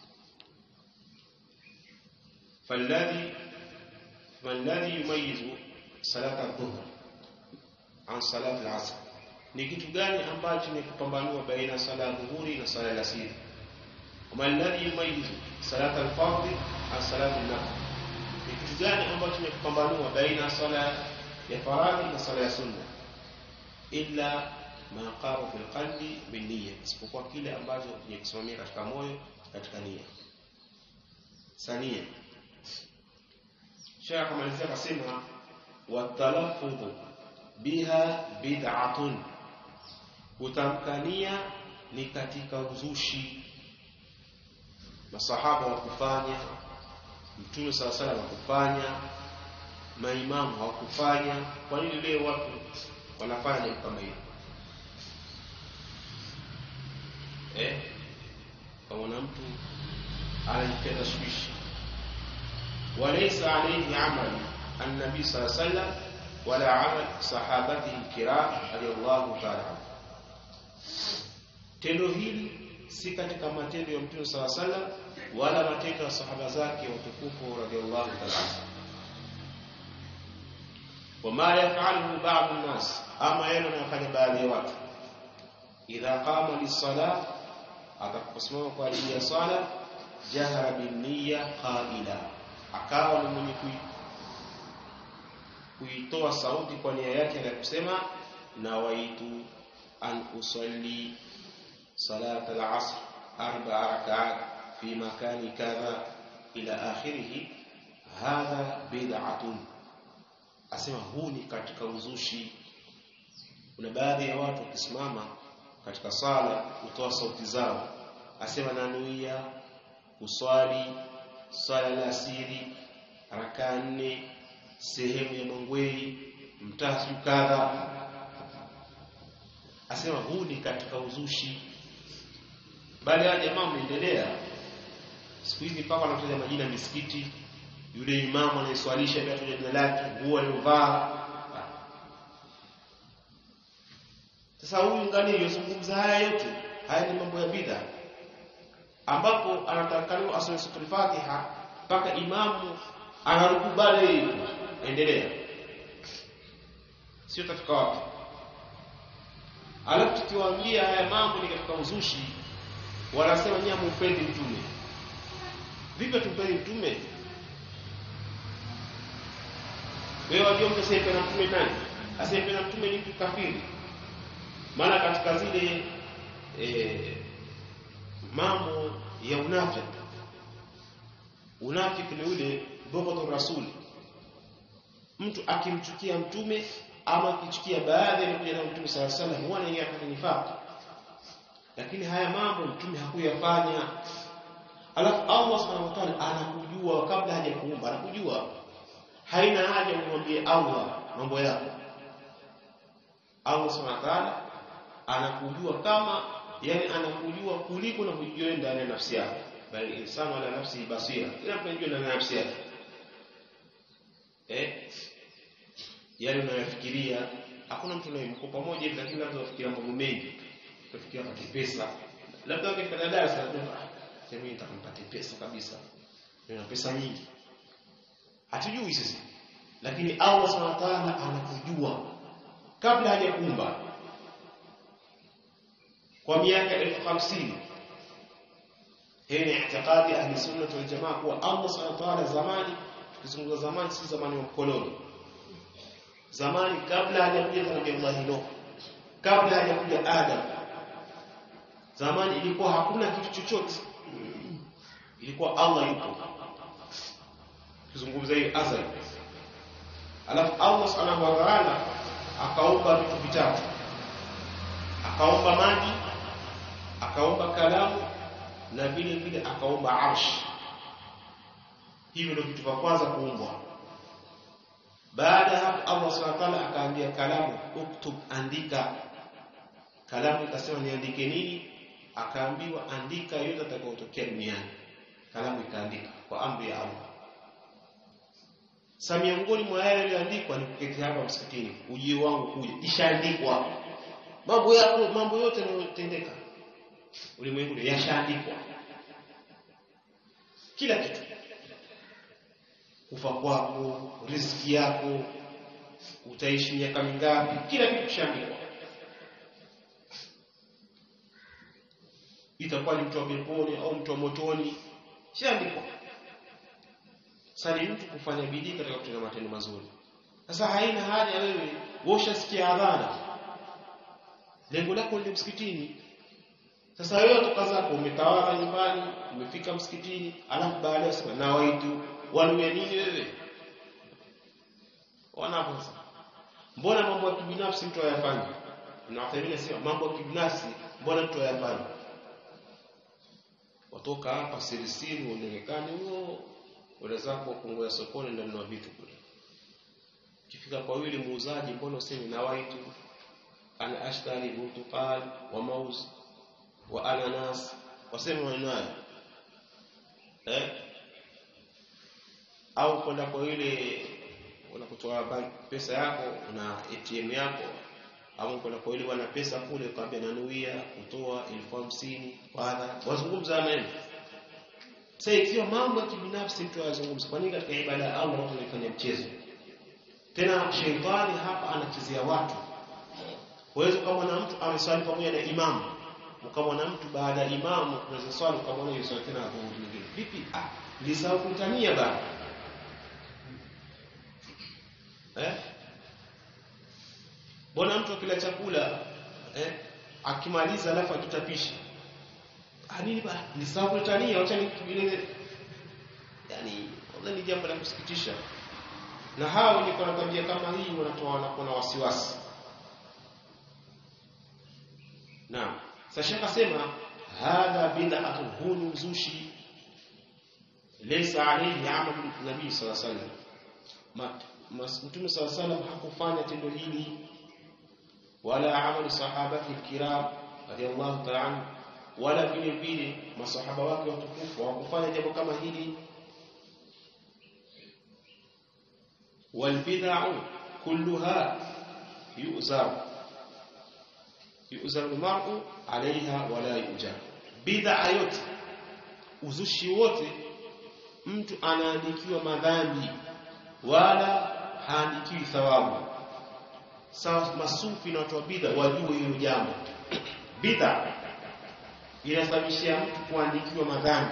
فالذي يميز صلاه الظهر عن صلاه العصر, ni kitu gani ambacho ni kupambanua baina sala dhuhuri na sala al-asr? Kama alladhi yumayyizu salata al-fardh an salati an-nafl, ni kitu gani ambacho ni kupambanua baina sala ya faradhi na sala ya sunna? Illa ma qara fil qalbi bin niyya, isipokuwa kile ambacho ni kusimamia katika moyo, katika nia. Sania Sheikh amalizia akasema watalaffudhu biha bid'atun, kutamkania ni katika uzushi. Masahaba wakufanya, Mtume sallallahu alayhi wasallam wakufanya, maimamu hawakufanya. Kwa nini leo watu wanafanya kama hiyo? Kama mtu anajipenda shuishi, walaysa alayhi amal an-nabi sallallahu alayhi wasallam wala amal sahabatihi al-kiram radiyallahu ta'ala. Tendo hili si katika matendo ya Mtume sallallahu alayhi wasallam wala matendo ya sahaba zake watukufu radiyallahu ta'ala. Wama yaf'aluhu ba'd an-nas, ama yale wanayofanya baadhi ya watu, idha qama lis-salah, atakaposimama kwa ajili ya sala, jahara bin niyya qaila, akawa ni mwenye kuitoa sauti kwa nia yake na kusema nawaitu an usalli salat al-asr 4 rak'at fi makani kadha ila akhirih, hadha bid'atun. Asema huu ni katika uzushi. Kuna baadhi ya watu wakisimama katika sala kutoa sauti zao, asema nanuia kuswali sala la asiri raka 4 sehemu ya Mangwei mtatu kadha. Asema huu ni katika uzushi. Bali ya jamaa mnaendelea siku hizi mpaka wanatoa majina ya misikiti, yule imamu anayeswalisha bila kutaja jina lake, huwa alivaa. Sasa huyu ngani yozungumza haya yote, haya ni mambo ya bid'a, ambapo anatakaniwa asome sura al-Fatiha mpaka imamu anarukubali endelea, sio tafika wapi. Alafu tukiwaambia haya mambo ni katika uzushi, wanasema nyinyi mpendi mtume. Vipi tumpendi mtume? Wewe wajua mtu asiyependa mtume nani? Asiyependa mtume ni mtu kafiri. Maana katika zile mambo ya unafiki ni ule bughd rasul. Mtu akimchukia mtume ama akichukia baadhi ya kuja na mtume sallallahu alayhi wasallam, huwa anaingia katika nifaq. Lakini haya mambo mtume hakuyafanya. Alafu Allah subhanahu wa ta'ala anakujua kabla hajakuumba, anakujua. Haina haja umwambie Allah mambo yako. Allah subhanahu wa ta'ala anakujua kama, yani anakujua kuliko na kujua ndani ya nafsi yako. bali insanu ala nafsi basira, kila mtu anajua na nafsi yake. Yale unayofikiria, hakuna mtu anayemko pamoja hivi, lakini labda unafikiria mambo mengi, unafikiria kwa pesa, labda ukifanya darasa sema nitakumpatia pesa kabisa, nina pesa nyingi, hatujui sisi, lakini Allah Subhanahu wa ta'ala anakujua kabla hajakuumba kwa miaka 50,000. Hii ni itikadi ya ahli sunna wal jamaa kuwa Allah Subhanahu wa ta'ala zamani, tukizungumza zamani si zamani wa mkoloni, zamani kabla hajakuja Allah Nuh, kabla hajakuja Adam, zamani ilikuwa hakuna kitu chochote, ilikuwa Allah yupo. Tukizungumza hii azali, alafu Allah Subhanahu wa ta'ala akaumba vitu vitatu, akaumba maji, akaumba kalamu, na vile vile akaumba arsh. Hivi ndio vitu vya kwanza kuumbwa. Baada hapo Allah Subhanahu wa ta'ala akaambia kalamu, uktub, andika. Kalamu ikasema niandike nini? Akaambiwa andika yote atakayotokea duniani. Kalamu ikaandika kwa amri ya Allah. Sasa miongoni mwa yale yaliyoandikwa ni kuketi hapa msikitini, ujio wangu kuja, ishaandikwa. Mambo yako, mambo yote yanayotendeka ulimwengu yashaandikwa. Kila kitu, kufa kwako, riziki yako, utaishi miaka mingapi, kila kitu kishaandikwa. Itakuwa ni mtu wa peponi au mtu wa motoni, kishaandikwa. Sasa ni mtu kufanya bidii katika kutenda matendo mazuri. Sasa haina haja wewe ushasikia adhana, lengo lako ni msikitini. Sasa wewe toka zako umetawala nyumbani, umefika msikitini, alafu baadaye usema na waitu wanuia nini wewe? Wanapo sasa, mbona mambo ya kibinafsi mtu ayafanye? Na watamini sema mambo ya kibinafsi mbona mtu ayafanye? Watoka hapa sirisini uonekane huo wale zako kungoja sokoni ndio mnunua vitu kule. Kifika kwa yule muuzaji, mbona useme na waitu ana ashtari burtukal wa mauz wa ananas, waseme wanayo au kwenda kwa yule unapotoa pesa yako na ATM yako, au kwenda kwa yule wana pesa kule ukamwambia nanuia kutoa 50,000 baada wazungumza naye. Sasa ikiwa mambo ya kibinafsi mtu azungumza, kwa nini katika ibada ya Allah watu wanafanya mchezo? Tena shetani hapa anachezea watu. Wewe kama na mtu ameswali pamoja na imamu, ukamwona mtu baada ya imamu unaweza swali ukamwona yeye swali tena hapo mwingine. Vipi? Lisahau kutania baba. Bwana mtu akila chakula akimaliza alafu akitapisha. Nini baba? Lisahau kutania, acha nikibile. Yaani ni jambo la kusikitisha. Na hao ni kwa tabia kama hii wanatoa wanakuwa wasiwasi. Naam. Sasa akasema hadha bid'atun, hunu uzushi, laysa alayhi amal nabii sallallahu alayhi wasallam. Mtume sallallahu alayhi wasallam hakufanya tendo hili, wala amali sahabati kiram radiyallahu ta'ala, wala vile vile masahaba wake watukufu hawakufanya jambo kama hili. Wal bid'u kulluha yu'zar al-mar'u 'alayha wala yujar. Bid'a yote, uzushi wote, mtu anaandikiwa madhambi wala haandikiwi thawabu. Sawa, masufi na watu wa bid'a wajue hilo jambo. Bid'a inasababisha mtu kuandikiwa madhambi.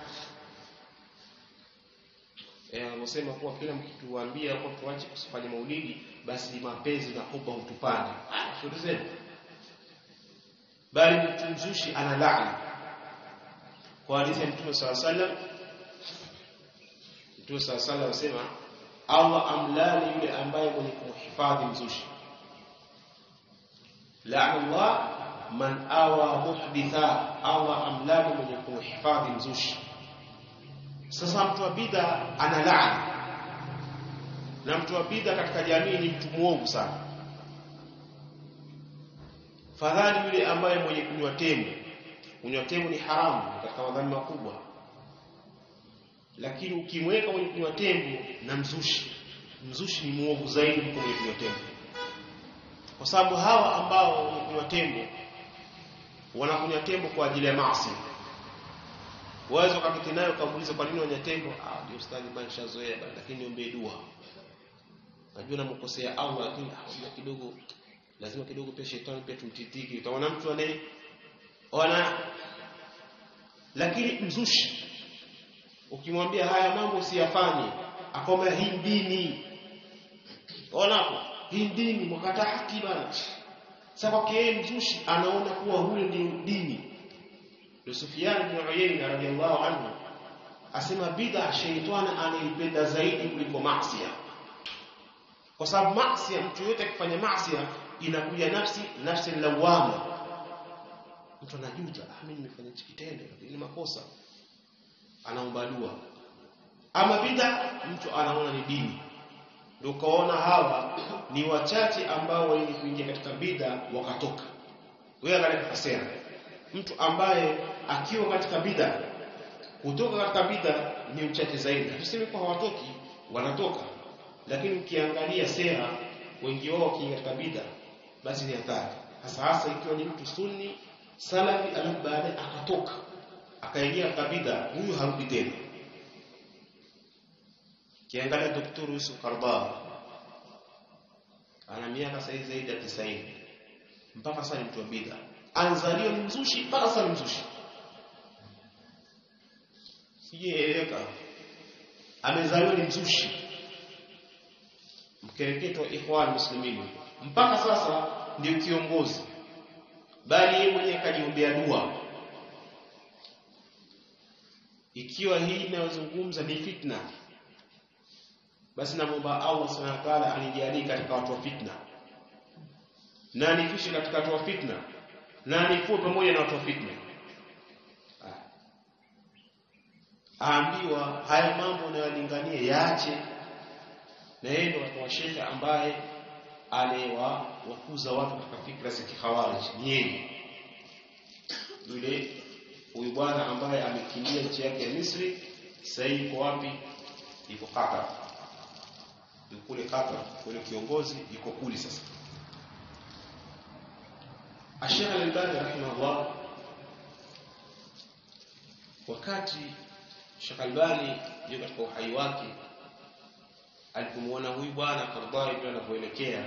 Anasema kuwa kila mtu huambia kwa tuache kusifanya maulidi, basi mapenzi na huba hutupanda. Sio bali mtu mzushi ana laana. Kwa hadithi ya Mtume sallallahu alayhi wasallam, Mtume sallallahu alayhi wasallam anasema Allah amlani yule ambaye mwenye kuhifadhi mzushi. La'ana Allah man awa muhditha, Allah amlani mwenye kuhifadhi mzushi. Sasa mtu wa bid'a ana laana, na mtu wa bid'a katika jamii ni mtu muovu sana. Fadhali yule ambaye mwenye kunywa temu. Kunywa temu ni haramu katika madhambi makubwa. lakini ukimweka mwenye kunywa tembo na mzushi ni muovu zaidi kuliko mwenye kunywa tembo. Kwa sababu hawa ambao wenye kunywa tembo wanakunywa tembo kwa ajili ya maasi. Wazo kakiti nayo kamuuliza kwa nini wanywa tembo? Ndio ustadi bwana shazoea bwana, lakini niombe dua. Najua namkosea Allah, lakini kidogo lazima kidogo pia shetani pia tumtitiki. Utaona mtu lakini mzushi ukimwambia haya mambo usiyafanye, akwambia hii dini. Hapo hii dini mkata haki bana. Sasa kwa yeye mzushi anaona kuwa hule ndio dini. Sufyan ibn Uyayna radhiyallahu anhu asema bid'a shaytani anaipenda zaidi kuliko maasi. Kwa sababu maasi, mtu yote akifanya maasi inakuja nafsi lawama. Mtu anajuta, mimi nimefanya kitendo lakini makosa, anaomba dua. Ama bid'a mtu anaona ni dini. Ndio kaona hawa ni wachache ambao walikuingia katika bid'a wakatoka. Wewe angalia kasema mtu ambaye akiwa katika bid'a kutoka katika bid'a ni mchache zaidi. Tuseme kwa hawatoki, wanatoka. Lakini ukiangalia sera wengi wao wakiingia katika bid'a basi ni hatari. Hasa ikiwa ni mtu sunni salafi alafu baadaye akatoka akaingia katika bid'a, huyu harudi tena. Kiangalia Dr. Yusuf Qaradawi ana miaka zaidi ya 90 mpaka sasa ni mtu wa bid'a. Anzalio ni mzushi mpaka sasa ni mzushi. Sijaeleka. Amezaliwa ni mzushi. Mkereketo wa Ikhwan Muslimin. Mpaka sasa ndio kiongozi. Bali yeye mwenyewe akajiombea dua. Ikiwa hii inayozungumza ni fitna, basi naomba Allah Subhanahu wa ta'ala anijalie katika watu wa fitna. Na nifishe katika watu wa fitna. Na nikuwe pamoja na watu wa fitna. Aambiwa haya mambo unayolingania yaache. Na yeye ndo watu wa shekhe ambaye wakuza watu katika fikra za kikhawarij. Ni yeye. Yule huyu bwana ambaye amekimbia nchi yake ya Misri, sasa yuko wapi? Yuko Qatar. Yuko kule Qatar, kule kiongozi yuko kule sasa. Sheikh Al-Albani rahimahullah, wakati Sheikh Al-Albani yuko katika uhai wake, alipomwona huyu bwana Qaradawi bila kuelekea,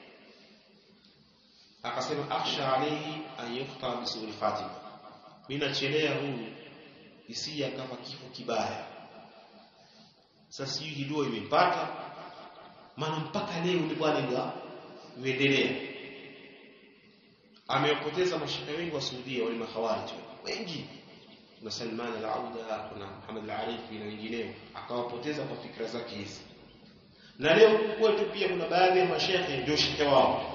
akasema akhsha alayhi an yuqta bi su'il khatima. Mimi nachelea huyu isije akafa kifo kibaya. Sasa hii dua imempata, maana mpaka leo ni bwana ndio uendelea. Amepoteza mashaka wengi wa Saudia wale makhawarij wengi. Kuna Salman al-Auda, kuna Muhammad al-Arifi na wengineo, akawapoteza kwa fikra zake hizi. Na leo kwetu pia kuna baadhi ya mashehe ndio shekhe wao.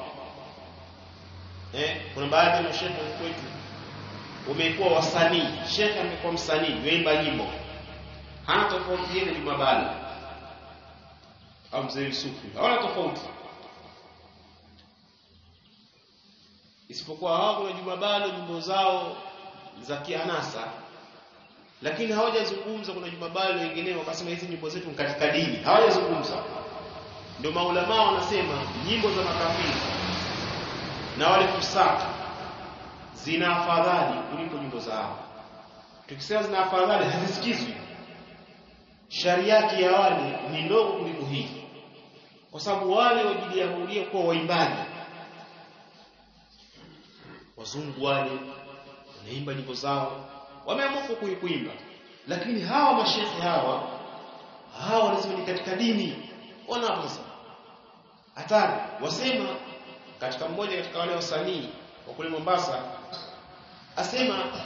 Kuna baadhi ya mashehe kwetu wamekuwa wasanii. Shekhe amekuwa msanii, waimba nyimbo. Hana tofauti yeye na Jumabala au mzee Sufi. Hawana tofauti. Isipokuwa hao kuna Jumabala nyimbo zao za kianasa. Lakini hawajazungumza. Kuna Jumabala na wengineo wakasema hizi nyimbo zetu ni katika dini. Hawajazungumza. Ndio maulama wanasema nyimbo za makafiri na wale kusaka zina afadhali kuliko nyimbo zao. Tukisema zina afadhali hazisikizwi. Sharia yake ya wale ni ndogo kuliko hii. Kwa sababu wale wajiamulia kuwa waimbaji. Wazungu wale wanaimba nyimbo zao, wameamua kuimba. Lakini hawa mashehe hawa lazima ni katika dini. Wanaposa hatari. Wasema katika mmoja katika wale wasanii wa kule Mombasa, asema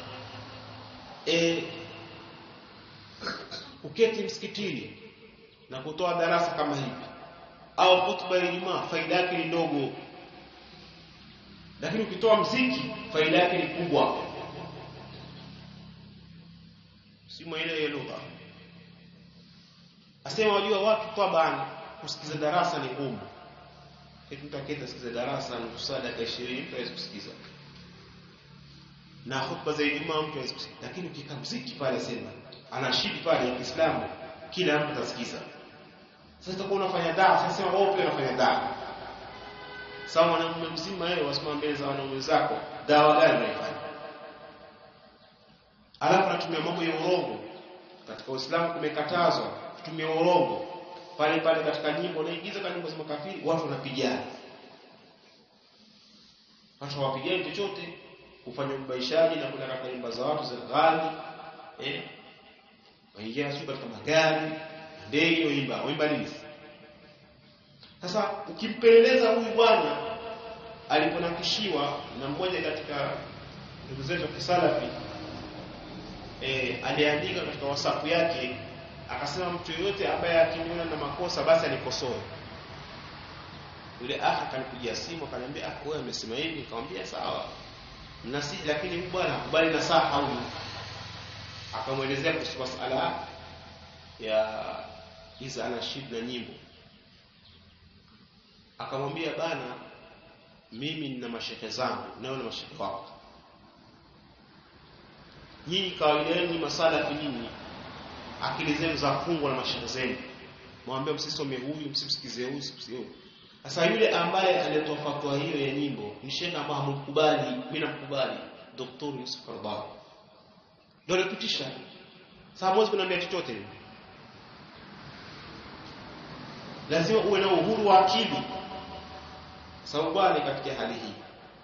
uketi msikitini na kutoa darasa kama hivi au hotuba ya Ijumaa, faida yake ni ndogo. Lakini ukitoa muziki faida yake ni kubwa. Si maana ya lugha. Asema wajua watu tabani kusikiza darasa ni ngumu. Mtu akenda kusikiza darasa ni kusada dakika 20 hawezi kusikiza. Na hotuba za Ijumaa mtu hawezi kusikiza. Lakini ukikaa muziki pale, sema anashidi pale ya Kiislamu, kila mtu atasikiza. Sasa utakuwa unafanya dawa, sasa sema wewe pia unafanya dawa. Sawa, mwanamume mzima wewe wasimama mbele za wanaume zako, dawa gani unafanya? Alafu natumia mambo ya urongo. Katika Uislamu kumekatazwa kutumia urongo. Pale pale katika nyimbo naigiza kama nyimbo za makafiri, watu wanapigana. Watu hawapigani chochote, kufanya ubaishaji na kula katika nyumba za watu za ghali, waingia sio katika magari, ndege, waimba nini? Sasa ukimpeleleza huyu bwana aliponakishiwa na mmoja katika ndugu zetu wa Kisalafi, aliandika katika WhatsApp yake akasema mtu yote ambaye akiniona na makosa basi anikosoe. Yule akanipigia simu akaniambia wewe umesema hivi, nikamwambia sawa. Mnasihi lakini huyu bwana kubali nasaha huyu. Akamuelezea kuhusu masuala ya hizo anashid na nyimbo. Akamwambia bana, mimi nina mashehe zangu nao na mashehe wako. Nyinyi kawaida ni masalafi nyinyi, akili zenu za fungwa na mashehe zenu. Mwambie msisome huyu, msimsikize huyu, msimsikize huyu. Sasa yule ambaye alitoa fatwa hiyo ya nyimbo ni shehe ambaye hamkubali, mimi namkubali, Dr. Yusuf Qaradawi. Ndio alipitisha. Sasa mwezi kunambia chochote. Lazima uwe na uhuru wa akili. Sababu bali katika hali hii.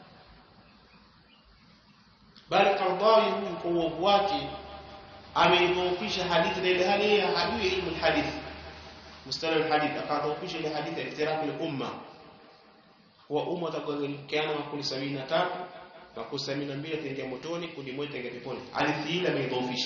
Bali Qaradawi huyu kwa uovu wake ameidhoofisha hadithi na ile hali ya hadithi ya ilmu hadithi. Mustalah al-hadith akadhoofisha ile hadithi ya iftiraq al-umma. Wa umma utakwenda makuni 73, makuni 72 taingia motoni, kundi moja taingia peponi. Hadithi ile ameidhoofisha.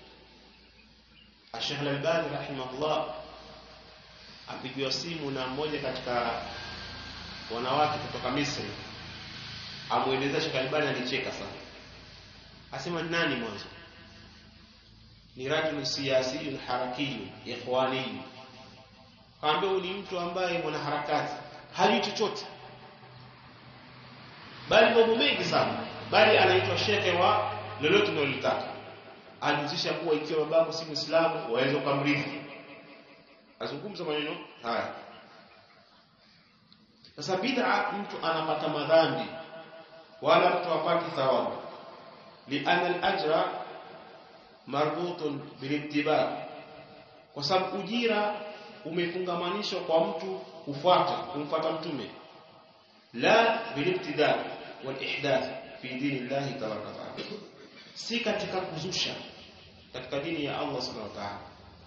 Sheikh Al-Albani rahimahullah apigiwa simu na mmoja katika wanawake kutoka Misri. Amueleza Sheikh Al-Albani alicheka sana. Asema nani mwanzo? Ni rajul siyasi haraki ikhwani. Kaambia ni mtu ambaye mwana harakati, hajui chochote. Bali mambo mengi sana. Bali anaitwa shekhe wa lolote unalotaka. Anajuzisha kuwa ikiwa babu si Muislamu waweza kumrithi. Azungumza maneno haya. Sasa bid'a mtu anapata madhambi wala mtu apati thawabu. Li'anna al-ajra marbutun bil-ittiba'. Kwa sababu ujira umefungamanishwa kwa mtu kumfuata mtume. La bil-ibtida' wal-ihdath fi dinillahi tabaraka wa ta'ala. Si katika kuzusha katika dini ya Allah subhanahu wa ta'ala.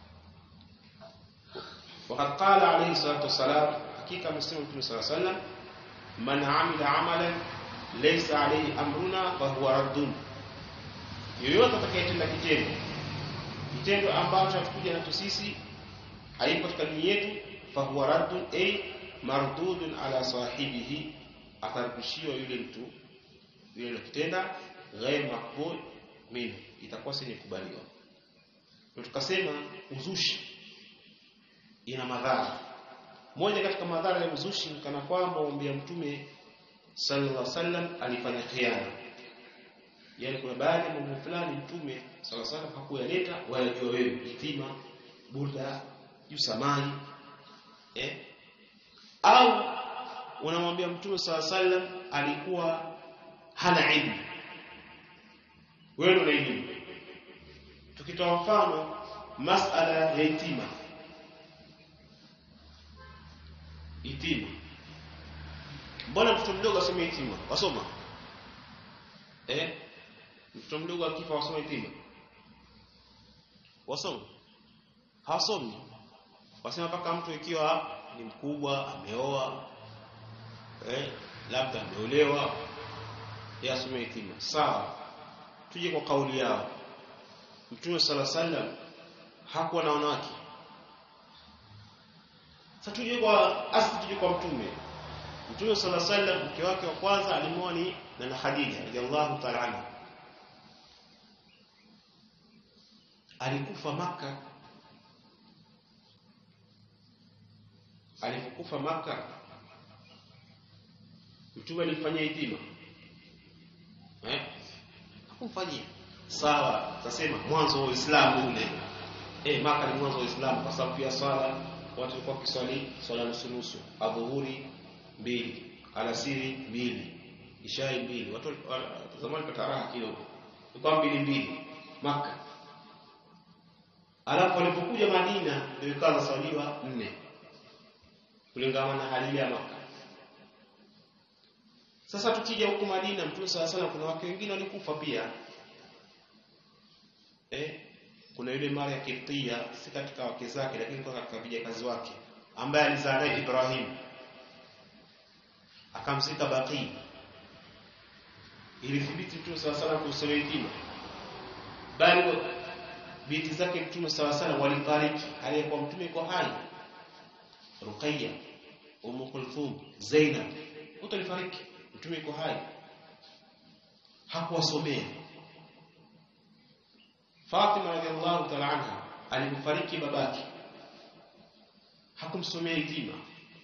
Waqad qala alayhi salatu wassalam, hakika msema Mtume sallallahu alayhi wasallam, man 'amila 'amalan laysa alayhi amruna fa huwa raddun. Yoyote atakayetenda kitendo ambacho hatukuja nacho sisi, haipo katika dini yetu, fa huwa raddun ay mardudun ala sahibihi, atarudishiwa yule mtu yule kitenda ghair maqbul minhu, itakuwa si kubaliwa. Ndio tukasema uzushi ina madhara. Moja katika madhara ya uzushi ni kana kwamba umbia mtume sallallahu alaihi wasallam alifanya khiana. Yaani kuna baadhi ya mambo fulani mtume sallallahu alaihi wasallam hakuyaleta, wayajua wewe, itima, burda, yusamani. Au unamwambia mtume sallallahu alaihi wasallam alikuwa hana ilmu, wewe una elimu. Tukitoa mfano masala ya itima. Mbona mtoto mdogo asome itima? Wasoma? Mtoto mdogo akifa wasoma itima? Wasoma? Hawasomi. Wasema paka mtu ikiwa ni mkubwa, ameoa, labda ameolewa, yasome itima. Sawa. Tuje kwa kauli yao. Mtume sallallahu alaihi wasallam hakuwa na wanawake. Sasa tuje kwa mtume. Mtume sallallahu alaihi wasallam mke wake wa kwanza alimwoa ni na Khadija radhiallahu ta'ala anha. Alikufa Makka. Alipokufa Makka, mtume alifanyia itima. Hakumfanyia. Sawa, tutasema mwanzo wa Uislamu ule. Maka ni mwanzo wa Uislamu, kwa sababu pia swala watu walikuwa kiswali swala nusu, adhuhuri 2, alasiri 2, ishai 2. Watu zamani pata raha kidogo, ilikuwa 2 Maka. Alafu walipokuja Madina ndio ikaanza swaliwa 4 kulingana na hali ya Maka. Sasa tukija huko Madina, Mtume sana kuna wake wengine walikufa pia. Kuna yule Maria Kiptia, si katika wake zake lakini kwa katika vijakazi wake, ambaye alizaa naye Ibrahim, akamzika Baqi. Ilithibiti Mtume sana kusema yatima, bali binti zake Mtume sana walifariki aliyekuwa Mtume kwa hai. Ruqayya, Kulthum, Zainab wote walifariki Mtume kwa hai, hakuwasomea. Fatima radhiallahu ta'ala anha alipofariki babake hakumsomea yatima,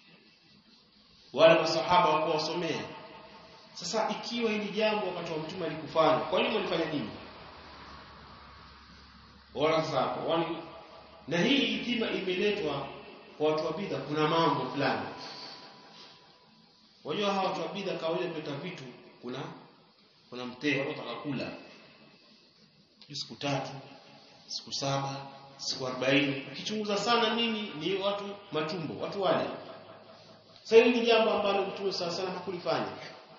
wala masahaba hawakuwasomea. Sasa ikiwa hili jambo wakati wa Mtume alikufanya, kwa nini walifanya nini? Wala sawa na hii yatima imeletwa kwa watu wa bid'a. Kuna mambo fulani wajua, hawa watu wa bid'a kawaida peta vitu, kuna mtego wanataka kula siku 3, siku 7, siku 40. Ukichunguza sana nini ni watu matumbo, watu wale. Sasa hili jambo ambalo Mtume sana hakulifanya.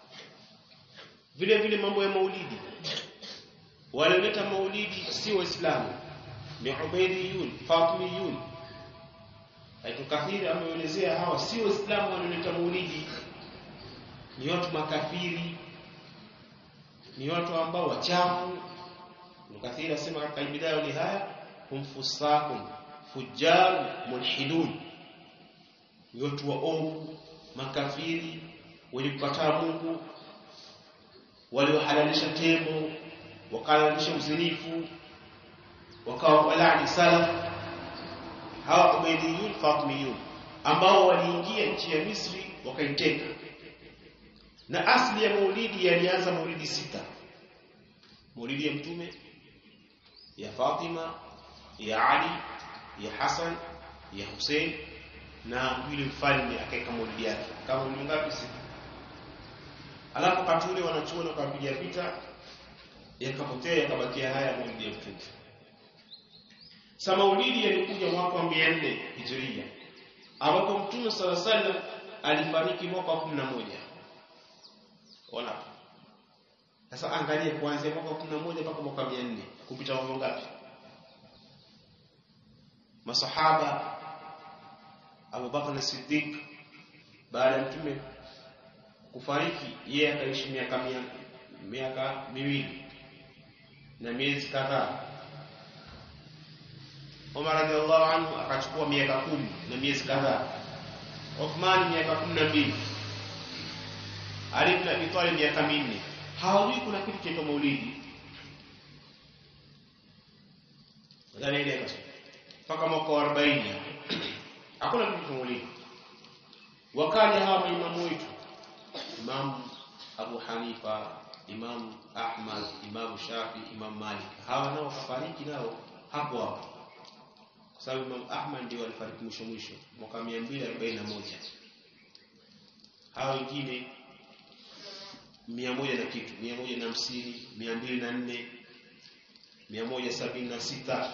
Vile mambo ya maulidi, walileta maulidi si waislamu, ni Ubaydiyun, Fatimiyun. Kathiri ameelezea hawa si waislamu walileta maulidi, ni watu makafiri, ni watu ambao wachafu. Kathiri asema katika Bidaya ni haya, humfusaqun fujjar mulhidun, ni watu waovu, makafiri, wenye kukataa Mungu, waliohalalisha tembo, wakahalalisha uzinifu, wakawa walani salaf. Hawa Ubaydiyun, Fatimiyun ambao waliingia nchi ya Misri wakaiteka. Na asli ya maulidi yalianza maulidi 6. Maulidi ya Mtume, ya Fatima, ya Ali, ya Hassan, ya Hussein, na yule mfalme akaeka maulidi yake. Kama ni ngapi? 6. Alafu katule wanachuona kwa kupiga vita, yakapotea, yakabakia haya maulidi ya Mtume. Sasa maulidi yalikuja mwaka 400 Hijria, ambapo Mtume sallallahu alaihi wasallam alifariki mwaka 11. Ona. Sasa angalia kuanzia mwaka 11 mpaka mwaka 400, kupita mwaka ngapi? Masahaba Abu Bakr as-Siddiq baada ya Mtume kufariki, yeye akaishi miaka 2 na miezi kadhaa. Umar radhiallahu anhu akachukua miaka 10 na miezi kadhaa. Uthman miaka 12. Ali ibn Abi Talib miaka 4. Hawajui kuna kitu cha maulidi. Ndani ile basi mpaka mwaka 40 hakuna kitu cha maulidi. Wakaja hawa maimamu wetu, Imam Abu Hanifa, Imam Ahmad, Imam Shafi, Imam Malik. Hawa nao kafariki nao hapo. Kwa sababu Imam Ahmad ndio alifariki mwisho mwaka 241. Hao wengine 100 na kitu, 150, 204, 176.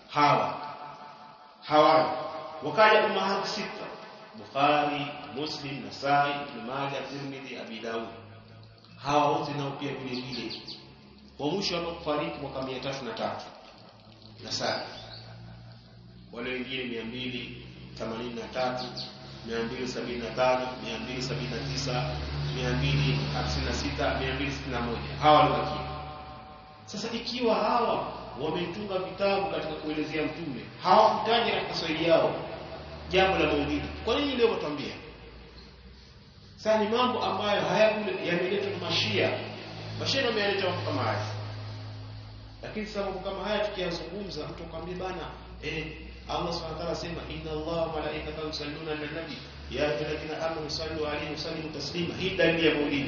Hawa wakaja umahati 6: Bukhari, Muslim, Nasai, Ibn Majah, Tirmidhi, Abi Daud. Hawa wote nao pia vile wa mwisho wanaofariki mwaka 303 Nasai. Wale wengine 283, 275, 279, 256, 261. Hawa walibakia. Sasa ikiwa hawa wametunga vitabu katika kuelezea Mtume, hawakutaja katika Swahili yao jambo la maulidi, kwa nini leo watuambia? Sasa ni mambo ambayo yameletwa na Mashia. Mashia wameleta mambo kama haya. Lakini sababu kama haya tukiyazungumza, mtu akwambia bana, Allah Subhanahu wa ta'ala sema inna Allaha wa malaikatahu yusalluna 'alan nabi ya ayyuhalladhina amanu sallu 'alayhi wa sallimu taslima. Hii dalili ya maulidi.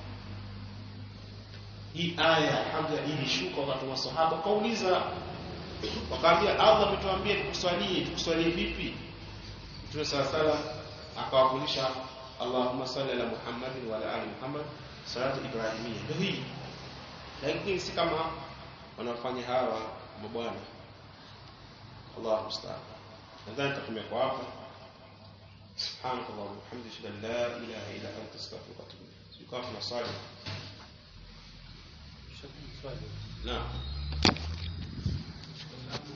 Hii aya alhamdulillah ilishuka wakati wa sahaba kauliza Wakaambia Allah ametuambia tukuswalie vipi? Mtume sala akawakulisha Allahumma salli ala Muhammadin wa ala ali Muhammad salatu ibrahimiyya. Ndio hii. Lakini si kama wanafanya hawa mabwana. Allahu musta'an. Nadhani tutakomea kwa hapo. Subhanallahi wa bihamdihi la ilaha illa anta astaghfiruka wa atubu ilayk. Sikuwa tunasali. Naam.